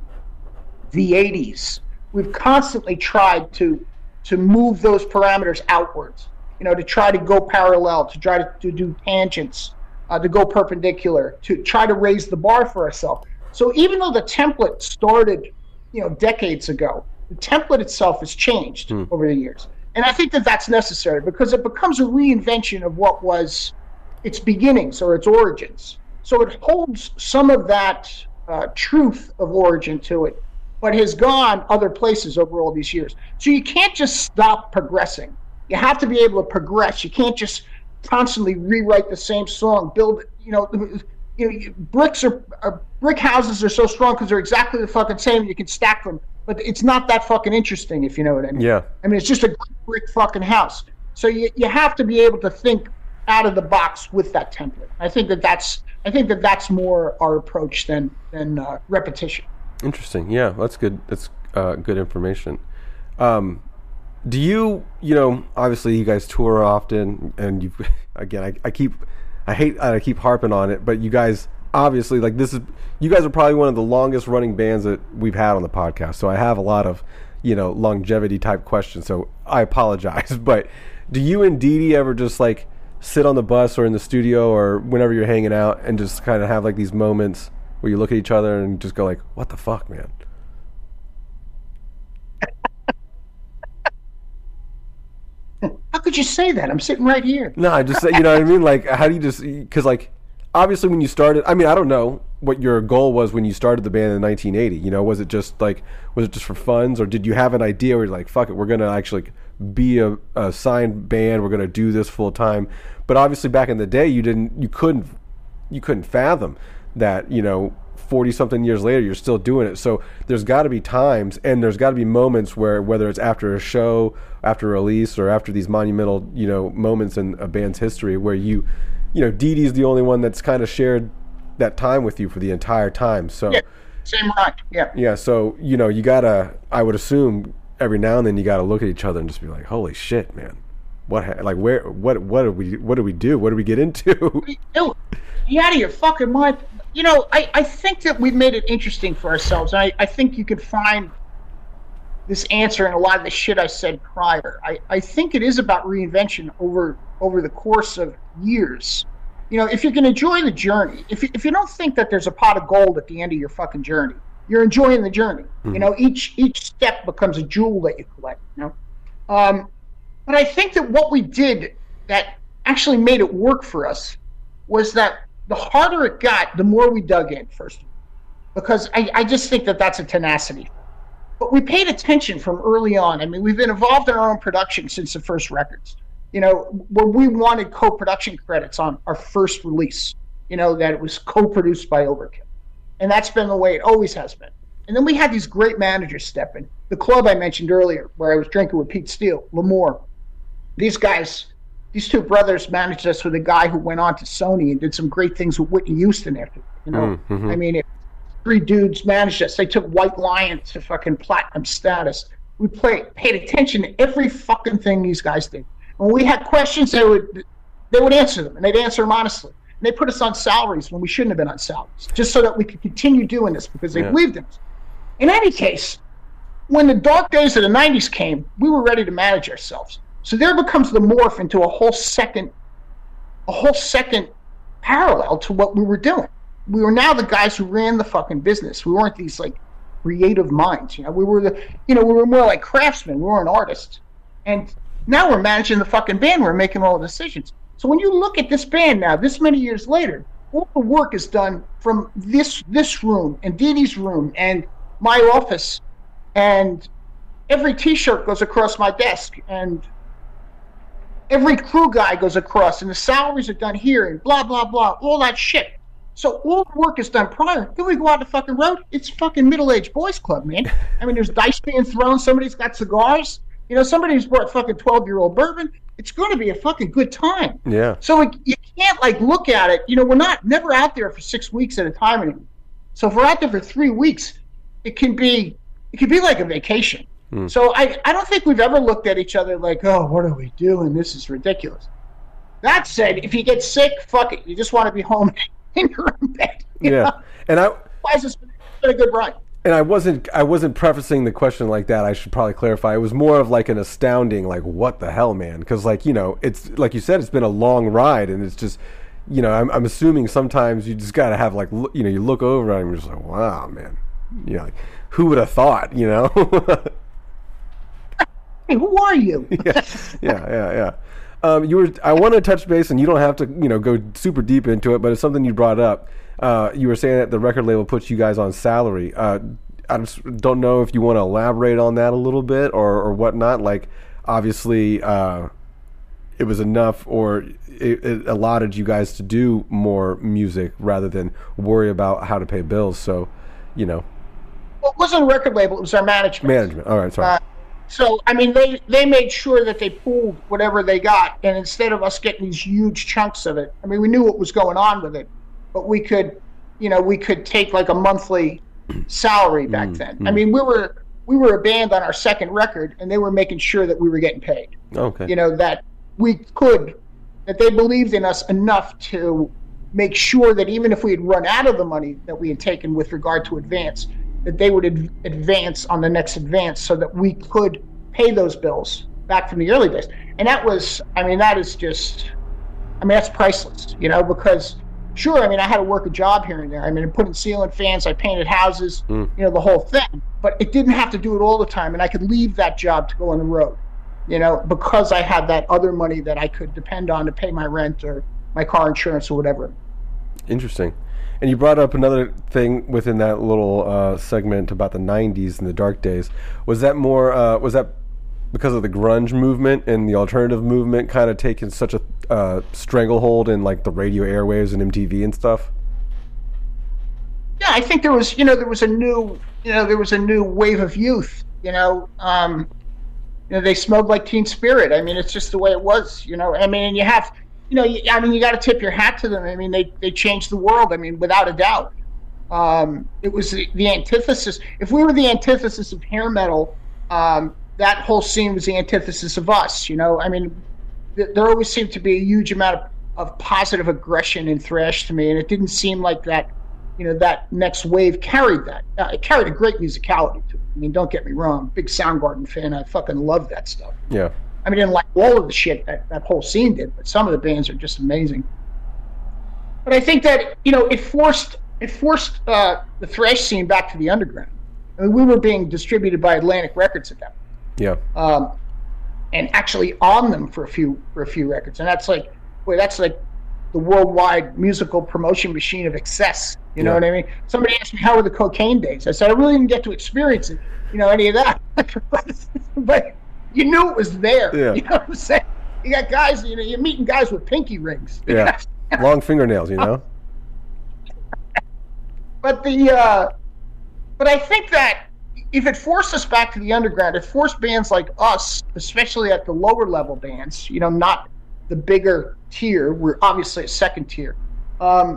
the eighties, we've constantly tried to to move those parameters outwards. You know, to try to go parallel, to try to, to do tangents, uh, to go perpendicular, to try to raise the bar for ourselves. So even though the template started, you know, decades ago, the template itself has changed mm. over the years. And I think that that's necessary because it becomes a reinvention of what was its beginnings or its origins. So it holds some of that uh, truth of origin to it, but has gone other places over all these years. So you can't just stop progressing. You have to be able to progress. You can't just constantly rewrite the same song. Build, you know, you know, bricks are, are brick houses are so strong because they're exactly the fucking same. You can stack them, but it's not that fucking interesting, if you know what I mean. Yeah. I mean, it's just a brick fucking house. So you you have to be able to think out of the box with that template. I think that that's I think that that's more our approach than than uh, repetition. Interesting. Yeah, that's good. That's uh, good information. Um, Do you, you know, obviously you guys tour often, and you, again, I, I keep, I hate, I keep harping on it, but you guys, obviously, like this is, you guys are probably one of the longest running bands that we've had on the podcast, so I have a lot of, you know, longevity type questions, so I apologize, but do you and Dee Dee ever just like sit on the bus or in the studio or whenever you're hanging out and just kind of have like these moments where you look at each other and just go like, what the fuck, man? How could you say that? I'm sitting right here. No, I just say, you know what I mean? Like, how do you just, because like, obviously when you started, I mean, I don't know what your goal was when you started the band in nineteen eighty, you know, was it just like, was it just for funds, or did you have an idea where you're like, fuck it, we're going to actually be a, a signed band, we're going to do this full time? But obviously back in the day, you didn't, you couldn't, you couldn't fathom that, you know, forty something years later, you're still doing it. So there's got to be times, and there's got to be moments where, whether it's after a show, after a release, or after these monumental, you know, moments in a band's history, where you, you know, Dee Dee's the only one that's kind of shared that time with you for the entire time. So yeah, same right. Yeah. Yeah. So, you know, you gotta, I would assume every now and then you gotta look at each other and just be like, holy shit, man. What, ha- like, where, what, what did we, what do we do? What do we get into? You out of your fucking mind. You know, I, I think that we've made it interesting for ourselves. I, I think you could find this answer in a lot of the shit I said prior. I, I think it is about reinvention over over the course of years. You know, if you can enjoy the journey, if you, if you don't think that there's a pot of gold at the end of your fucking journey, you're enjoying the journey. Mm-hmm. You know, each each step becomes a jewel that you collect. You know, um, but I think that what we did that actually made it work for us was that the harder it got, the more we dug in first, because I, I just think that that's a tenacity. But we paid attention from early on. I mean, we've been involved in our own production since the first records. You know, where we wanted co-production credits on our first release, you know, that it was co-produced by Overkill. And that's been the way it always has been. And then we had these great managers step in. The club I mentioned earlier, where I was drinking with Pete Steele, L'Amour. These guys, these two brothers managed us with a guy who went on to Sony and did some great things with Whitney Houston after, you know. Mm-hmm. I mean, it, three dudes managed us. They took White Lion to fucking platinum status. We played, paid attention to every fucking thing these guys did. When we had questions, they would they would answer them, and they'd answer them honestly. And they put us on salaries when we shouldn't have been on salaries, just so that we could continue doing this because they yeah. believed in us. In any case, when the dark days of the nineties came, we were ready to manage ourselves. So there becomes the morph into a whole second, a whole second parallel to what we were doing. We were now the guys who ran the fucking business. We weren't these like creative minds, you know. We were the, you know, we were more like craftsmen. We weren't artists. And now we're managing the fucking band. We're making all the decisions. So when you look at this band now, this many years later, all the work is done from this this room and Dee Dee's room and my office, and every T-shirt goes across my desk, and every crew guy goes across, and the salaries are done here, and blah, blah, blah, all that shit. So all the work is done prior. Then we go out the fucking road. It's fucking middle-aged boys club, man. I mean, there's dice being thrown. Somebody's got cigars. You know, somebody's brought fucking twelve-year-old bourbon. It's going to be a fucking good time. Yeah. So it, you can't, like, look at it. You know, we're not never out there for six weeks at a time anymore. So if we're out there for three weeks, it can be it can be like a vacation. Mm. So I, I don't think we've ever looked at each other like, oh, what are we doing? This is ridiculous. That said, if you get sick, fuck it. You just want to be home in your own bed. You yeah. know? And I why has this been a good run? And I wasn't I wasn't prefacing the question like that. I should probably clarify. It was more of like an astounding, like, what the hell, man? Because, like, you know, it's like you said, it's been a long ride, and it's just, you know, I'm, I'm assuming sometimes you just got to have, like, you know, you look over and you're just like, wow, man. You know, like, who would have thought, you know? Hey, who are you? yeah, yeah, yeah, yeah. Um, you were. I want to touch base, and you don't have to, you know, go super deep into it, but it's something you brought up. Uh, you were saying that the record label puts you guys on salary. Uh, I just don't know if you want to elaborate on that a little bit or, or whatnot. Like, obviously, uh, it was enough, or it, it allotted you guys to do more music rather than worry about how to pay bills. So, you know. Well, it wasn't a record label. It was our management. Management. All right, sorry. Uh, so, I mean, they, they made sure that they pooled whatever they got. And instead of us getting these huge chunks of it, I mean, we knew what was going on with it. But we could, you know, we could take like a monthly salary back mm, then. Mm. I mean, we were we were a band on our second record, and they were making sure that we were getting paid. Okay. You know, that we could, that they believed in us enough to make sure that even if we had run out of the money that we had taken with regard to advance, that they would ad- advance on the next advance so that we could pay those bills back from the early days. And that was, I mean, that is just, I mean, that's priceless, you know, because sure, I mean, I had to work a job here and there. I mean, I put in ceiling fans, I painted houses, mm. you know, the whole thing. But it didn't have to do it all the time, and I could leave that job to go on the road, you know, because I had that other money that I could depend on to pay my rent or my car insurance or whatever. Interesting. And you brought up another thing within that little uh, segment about the nineties and the dark days. Was that more, uh, was that because of the grunge movement and the alternative movement kind of taking such a uh, stranglehold in like the radio airwaves and M T V and stuff? yeah, I think there was, you know, there was a new, you know, there was a new wave of youth. You know, um, you know, they smelled like Teen Spirit. I mean, it's just the way it was. You know, I mean, and you have, you know, you, I mean, you got to tip your hat to them. I mean, they they changed the world. I mean, without a doubt. Um, it was the, the antithesis. If we were the antithesis of hair metal, um, that whole scene was the antithesis of us. You know, I mean, th- there always seemed to be a huge amount of, of positive aggression in thrash to me, and it didn't seem like that. You know, that next wave carried that. Uh, it carried a great musicality to it. I mean, don't get me wrong. Big Soundgarden fan. I fucking love that stuff. Yeah. I mean, I didn't like all of the shit that that whole scene did, but some of the bands are just amazing. But I think that, you know, it forced it forced uh, the thrash scene back to the underground. I mean, we were being distributed by Atlantic Records at that point. Yeah. Um, and actually on them for a few for a few records, and that's like, boy, that's like the worldwide musical promotion machine of excess. You know yeah. what I mean? Somebody asked me, how were the cocaine days? I said, I really didn't get to experience it, you know, any of that. but, but you knew it was there. Yeah. You know what I'm saying? You got guys, you know, you're meeting guys with pinky rings. Yeah. Long fingernails, you know? But the, uh, but I think that if it forced us back to the underground, it forced bands like us, especially at the lower level bands, you know, not the bigger tier, we're obviously a second tier, um,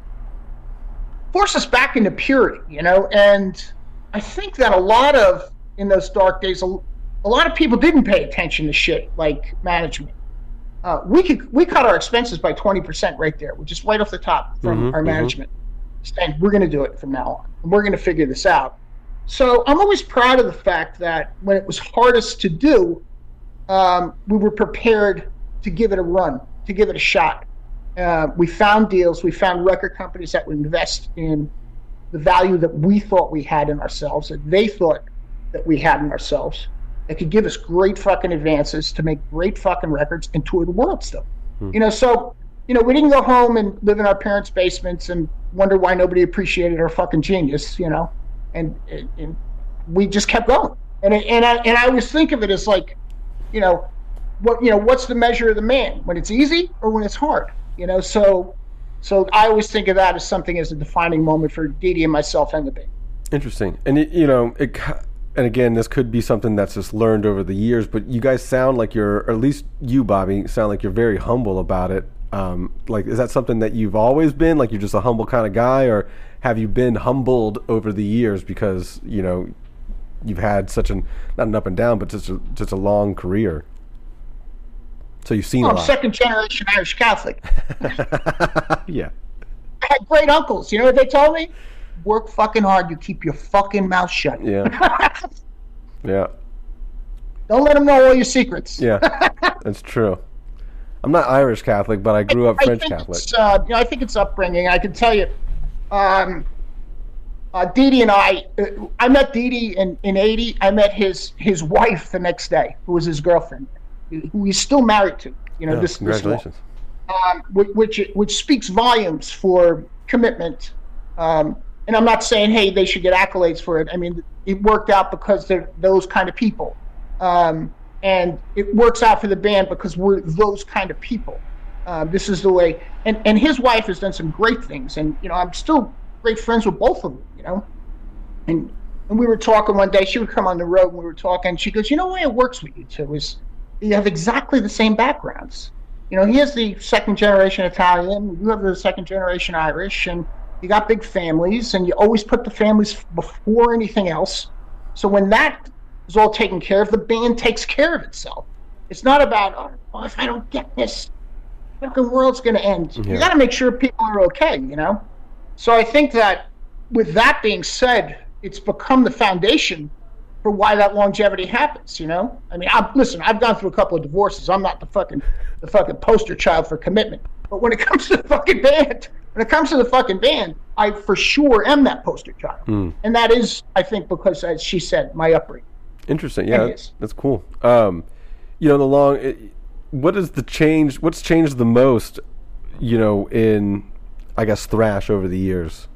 force us back into purity, you know, and I think that a lot of, in those dark days, a, a lot of people didn't pay attention to shit like management. Uh, we could we cut our expenses by twenty percent right there, which is right off the top from mm-hmm, our management, mm-hmm. saying we're going to do it from now on, and we're going to figure this out. So I'm always proud of the fact that when it was hardest to do, um, we were prepared to give it a run, to give it a shot. Uh, we found deals. We found record companies that would invest in the value that we thought we had in ourselves, that they thought that we had in ourselves, that could give us great fucking advances to make great fucking records and tour the world still. Hmm. You know, so, you know, we didn't go home and live in our parents' basements and wonder why nobody appreciated our fucking genius, you know, and, and, and we just kept going. And, and, I, and I always think of it as like, you know, what, you know, what's the measure of the man? When it's easy or when it's hard? You know, so so I always think of that as something as a defining moment for Dee Dee and myself and the band. Interesting. And, it, you know, it, and again, this could be something that's just learned over the years, but you guys sound like you're, or at least you, Bobby, sound like you're very humble about it. Um, like, is that something that you've always been? Like, you're just a humble kind of guy? Or have you been humbled over the years because, you know, you've had such an, not an up and down, but just a, just a long career? So you've seen oh, a I'm lot. second generation Irish Catholic. Yeah. I had great uncles. You know what they told me? Work fucking hard. You keep your fucking mouth shut. Yeah. Yeah. Don't let them know all your secrets. Yeah. That's true. I'm not Irish Catholic, but I grew up I French think Catholic. It's, uh, you know, I think it's upbringing. I can tell you, um, uh, Dee Dee and I, uh, I met Dee Dee in, in eighty. I met his his wife the next day, who was his girlfriend, who he's still married to. You know, Yeah, this congratulations. This um, which, which which speaks volumes for commitment. Um, and I'm not saying, hey, they should get accolades for it. I mean, it worked out because they're those kind of people. Um, and it works out for the band because we're those kind of people. Um, this is the way. And, and his wife has done some great things. And, you know, I'm still great friends with both of them, you know. And and we were talking one day. She would come on the road and we were talking. She goes, you know, the way it works with you two is you have exactly the same backgrounds. You know, he has the second generation Italian. You have the second generation Irish. And you got big families, and you always put the families before anything else. So when that is all taken care of, the band takes care of itself. It's not about, oh, if I don't get this, the fucking world's going to end. Yeah. You got to make sure people are okay, you know? So I think that with that being said, it's become the foundation for why that longevity happens, you know? I mean, I, listen, I've gone through a couple of divorces. I'm not the fucking the fucking poster child for commitment. But when it comes to the fucking band, when it comes to the fucking band, I for sure am that poster child. Mm. And that is, I think, because, as she said, my upbringing. Interesting. Yeah, that's, that's cool. Um, you know, the long, it, what is the change, what's changed the most, you know, in, I guess, thrash over the years?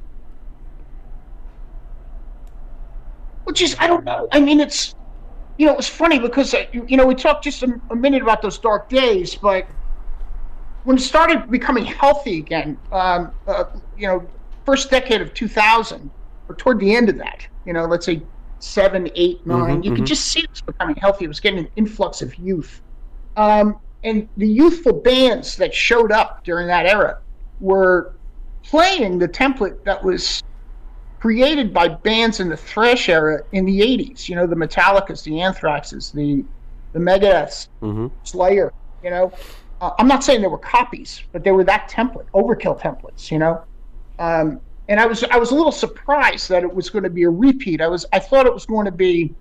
Well, just, I don't know. I mean, it's, you know, it's funny because, you know, we talked just a, a minute about those dark days, but when it started becoming healthy again, um, uh, you know, first decade of two thousand, or toward the end of that, you know, let's say seven, eight, nine, Mm-hmm, you mm-hmm. could just see it was becoming healthy. It was getting an influx of youth. Um, and the youthful bands that showed up during that era were playing the template that was created by bands in the thrash era in the eighties. You know, the Metallicas, the Anthraxes, the the Megadeths, Mm-hmm. Slayer. You know, uh, I'm not saying they were copies, but they were that template, Overkill templates. You know, um, and I was I was a little surprised that it was going to be a repeat. I was I thought it was going to be.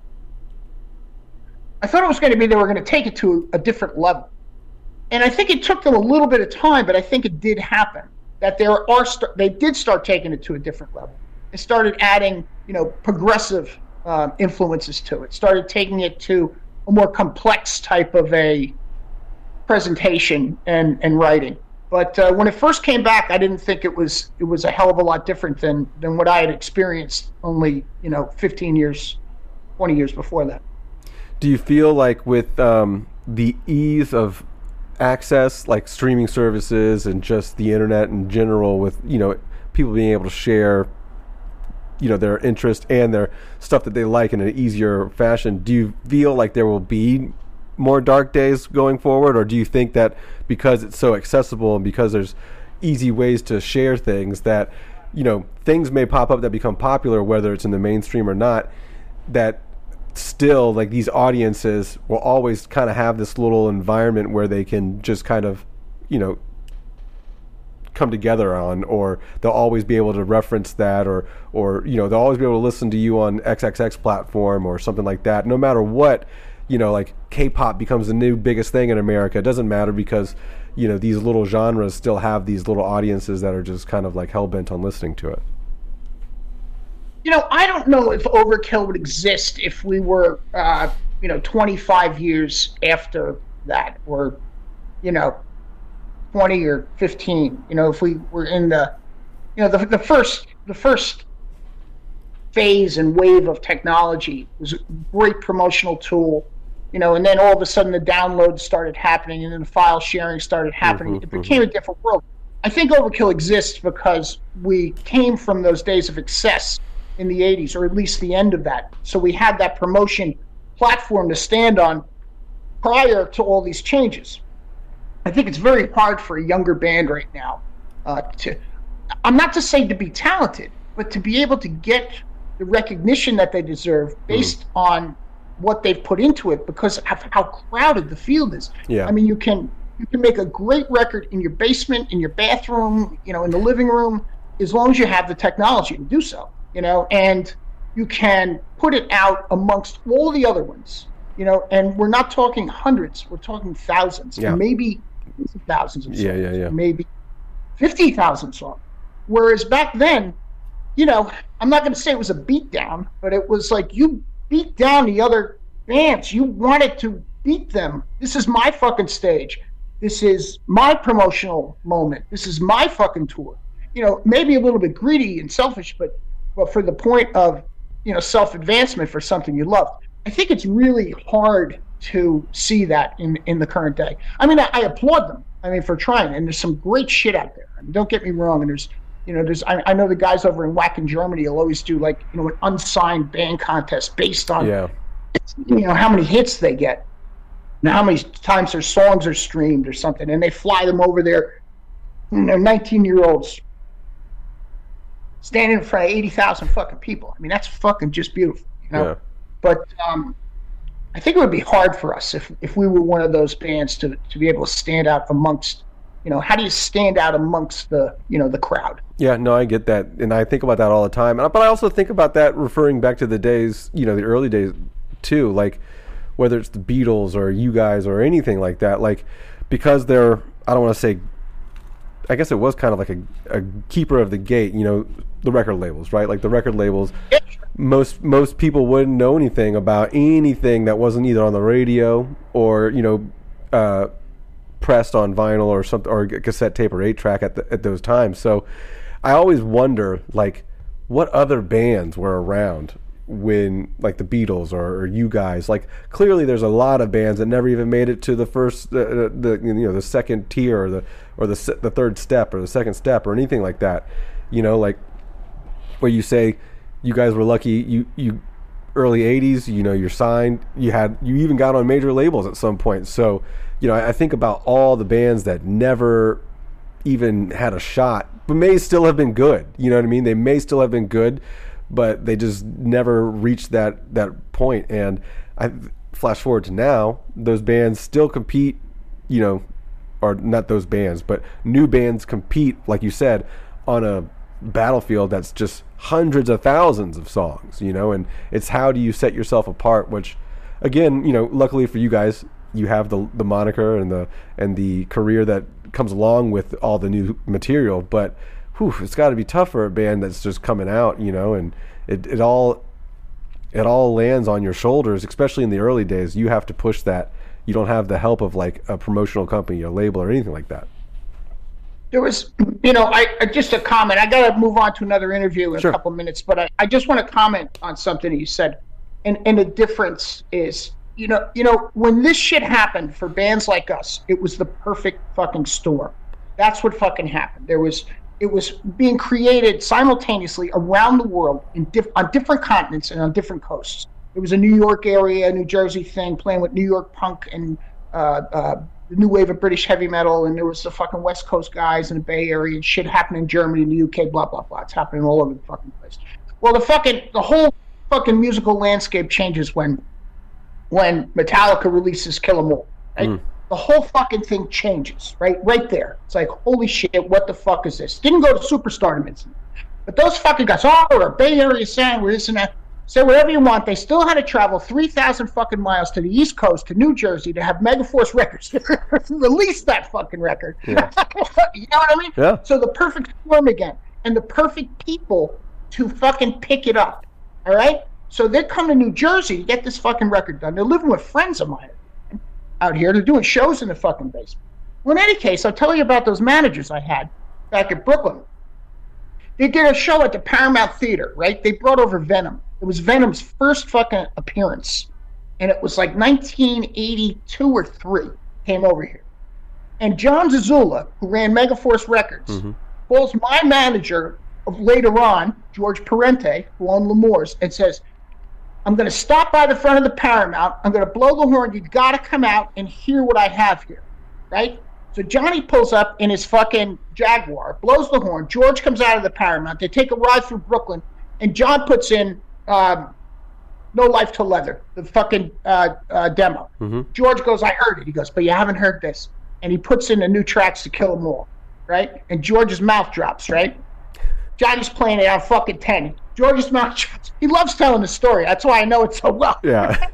I thought it was going to be they were going to take it to a, a different level, and I think it took them a little bit of time, but I think it did happen. That there are st- they did start taking it to a different level. They started adding, you know, progressive um, influences to it. Started taking it to a more complex type of a presentation and, and writing. But uh, when it first came back, I didn't think it was it was a hell of a lot different than than what I had experienced only, you know, fifteen years, twenty years before that. Do you feel like with um, the ease of access, like streaming services and just the internet in general, with, you know, people being able to share, you know, their interest and their stuff that they like in an easier fashion, do you feel like there will be more dark days going forward, or do you think that because it's so accessible and because there's easy ways to share things, that, you know, things may pop up that become popular, whether it's in the mainstream or not, that still, like, these audiences will always kind of have this little environment where they can just kind of, you know, come together on, or they'll always be able to reference that, or or you know, they'll always be able to listen to you on X X X platform or something like that, no matter what. You know, like K-pop becomes the new biggest thing in America. It doesn't matter, because, you know, these little genres still have these little audiences that are just kind of like hell-bent on listening to it. You know, I don't know if Overkill would exist if we were, uh, you know, twenty-five years after that, or, you know, twenty or fifteen. You know, if we were in the, you know, the the first the first phase and wave of technology was a great promotional tool. You know, and then all of a sudden the downloads started happening, and then the file sharing started happening. Mm-hmm, it became mm-hmm. a different world. I think Overkill exists because we came from those days of excess in the eighties, or at least the end of that. So we had that promotion platform to stand on prior to all these changes. I think it's very hard for a younger band right now uh, to, I'm not to say to be talented, but to be able to get the recognition that they deserve based mm. on what they've put into it, because of how crowded the field is. Yeah. I mean, you can you can make a great record in your basement, in your bathroom, you know, in the living room, as long as you have the technology to do so. You know, and you can put it out amongst all the other ones, you know, and we're not talking hundreds, we're talking thousands, yeah. maybe thousands of songs, yeah, yeah, yeah. maybe fifty thousand songs. Whereas back then, you know, I'm not going to say it was a beatdown, but it was like you beat down the other bands. You wanted to beat them. This is my fucking stage. This is my promotional moment. This is my fucking tour. You know, maybe a little bit greedy and selfish, but but for the point of, you know, self-advancement for something you love. I think it's really hard to see that in, in the current day. I mean, I, I applaud them, I mean, for trying, and there's some great shit out there. I mean, don't get me wrong, and there's, you know, there's, I, I know the guys over in Wacken Germany will always do, like, you know, an unsigned band contest based on, yeah. you know, how many hits they get, and how many times their songs are streamed or something, and they fly them over there, you know, nineteen-year-olds standing in front of eighty thousand fucking people. I mean, that's fucking just beautiful, you know? Yeah. But um, I think it would be hard for us if, if we were one of those bands to, to be able to stand out amongst, you know, how do you stand out amongst the, you know, the crowd? Yeah, no, I get that. And I think about that all the time. But I also think about that referring back to the days, you know, the early days too, like whether it's the Beatles or you guys or anything like that, like, because they're, I don't want to say, I guess it was kind of like a, a keeper of the gate, you know, the record labels, right? Like the record labels, most most people wouldn't know anything about anything that wasn't either on the radio or, you know, uh, pressed on vinyl or something, or cassette tape or eight track at the, at those times. So I always wonder, like, what other bands were around when, like, the Beatles or, or you guys, like, clearly there's a lot of bands that never even made it to the first, uh, the you know, the second tier or the or the the third step or the second step or anything like that. You know, like, where you say you guys were lucky, you you early eighties, you know, you're signed, you had you even got on major labels at some point. So, you know, I, I think about all the bands that never even had a shot, but may still have been good. You know what I mean? They may still have been good, but they just never reached that that point. And I flash forward to now, those bands still compete, you know, or not those bands, but new bands compete, like you said, on a battlefield that's just hundreds of thousands of songs, you know, and it's how do you set yourself apart, which again, you know, luckily for you guys, you have the the moniker and the and the career that comes along with all the new material, but whew, it's got to be tough for a band that's just coming out, you know, and it, it all it all lands on your shoulders, especially in the early days. You have to push that. You don't have the help of like a promotional company or label or anything like that. There was, you know, I, I just a comment. I got to move on to another interview in sure. a couple minutes, but I, I just want to comment on something you said. And and the difference is, you know, you know, when this shit happened for bands like us, it was the perfect fucking storm. That's what fucking happened. There was, it was being created simultaneously around the world in diff- on different continents and on different coasts. It was a New York area, New Jersey thing, playing with New York punk and uh, uh, the new wave of British heavy metal, and there was the fucking West Coast guys in the Bay Area, and shit happening in Germany and the U K, blah, blah, blah. It's happening all over the fucking place. Well, the fucking, the whole fucking musical landscape changes when when Metallica releases Kill 'Em All, right? Mm. The whole fucking thing changes, right? Right there. It's like, holy shit, what the fuck is this? Didn't go to superstardom instantly. But those fucking guys, oh, we're a Bay Area sound, we're this and that. Say whatever you want. They still had to travel three thousand fucking miles to the East Coast, to New Jersey, to have Megaforce Records release that fucking record. Yeah. You know what I mean? Yeah. So the perfect storm again, and the perfect people to fucking pick it up. All right? So they come to New Jersey to get this fucking record done. They're living with friends of mine out here. They're doing shows in the fucking basement. Well, in any case, I'll tell you about those managers I had back at Brooklyn. They did a show at the Paramount Theater, right? They brought over Venom. It was Venom's first fucking appearance. And it was like nineteen eighty-two or three came over here. And John Zazula, who ran Megaforce Records, mm-hmm. calls my manager of later on, George Parente, who owned L'Amour's, and says, I'm going to stop by the front of the Paramount. I'm going to blow the horn. You got to come out and hear what I have here, right? So Johnny pulls up in his fucking Jaguar, blows the horn. George comes out of the Paramount. They take a ride through Brooklyn, and John puts in um, No Life to Leather, the fucking uh, uh, demo. Mm-hmm. George goes, I heard it. He goes, but you haven't heard this. And he puts in the new tracks to Kill 'Em All, right? And George's mouth drops, right? Johnny's playing it on fucking ten. George's mouth drops. He loves telling the story. That's why I know it so well. Yeah.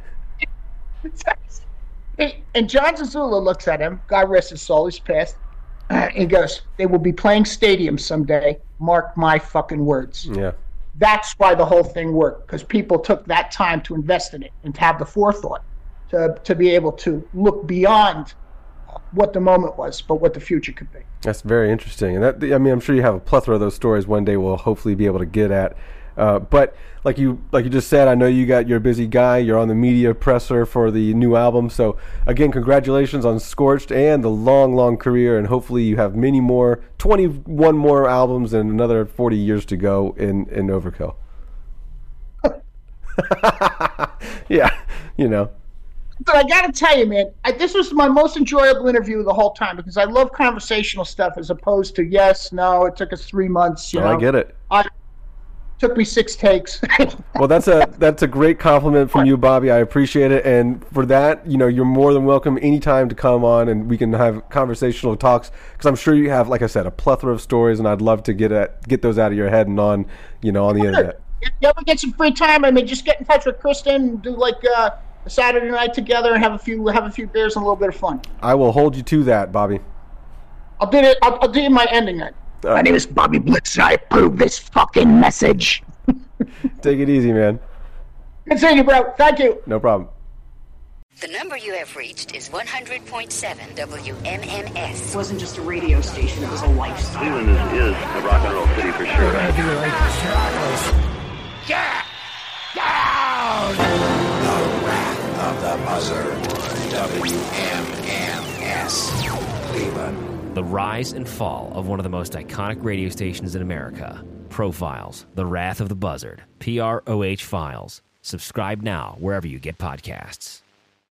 And John Zazula looks at him. God rest his soul. He's passed. Uh, and goes, they will be playing stadiums someday. Mark my fucking words. Yeah. That's why the whole thing worked, because people took that time to invest in it and to have the forethought to to be able to look beyond what the moment was, but what the future could be. That's very interesting. And that, I mean, I'm sure you have a plethora of those stories one day we'll hopefully be able to get at. Uh, but like you like you just said, I know you got you're a busy guy. You're on the media presser for the new album. So again, congratulations on Scorched and the long, long career. And hopefully you have many more, twenty-one more albums and another forty years to go in, in Overkill. Yeah, you know. But I got to tell you, man, I, this was my most enjoyable interview the whole time, because I love conversational stuff as opposed to yes, no, it took us three months. You oh, know, I get it. I, took me six takes. Well, that's a that's a great compliment from you, Bobby. I appreciate it, and for that, you know, you're more than welcome anytime to come on, and we can have conversational talks, because I'm sure you have, like I said, a plethora of stories, and I'd love to get at get those out of your head and on, you know, on the internet. If you ever get some free time, I mean, just get in touch with Kristen and do like uh, a Saturday night together and have a few have a few beers and a little bit of fun. I will hold you to that, Bobby. I'll do it. I'll, I'll do my ending then. Uh, my name is Bobby Blitz. I approve this fucking message. Take it easy, man. Good seeing you, bro. Thank you. No problem. The number you have reached is one hundred point seven W M M S. It wasn't just a radio station, it was a lifestyle. Cleveland is, is a rock and roll city for sure. Yeah! Down! The Wrath of the Buzzard. W M M S. Cleveland. The rise and fall of one of the most iconic radio stations in America. Profiles, The Wrath of the Buzzard, P R O H Files. Subscribe now wherever you get podcasts.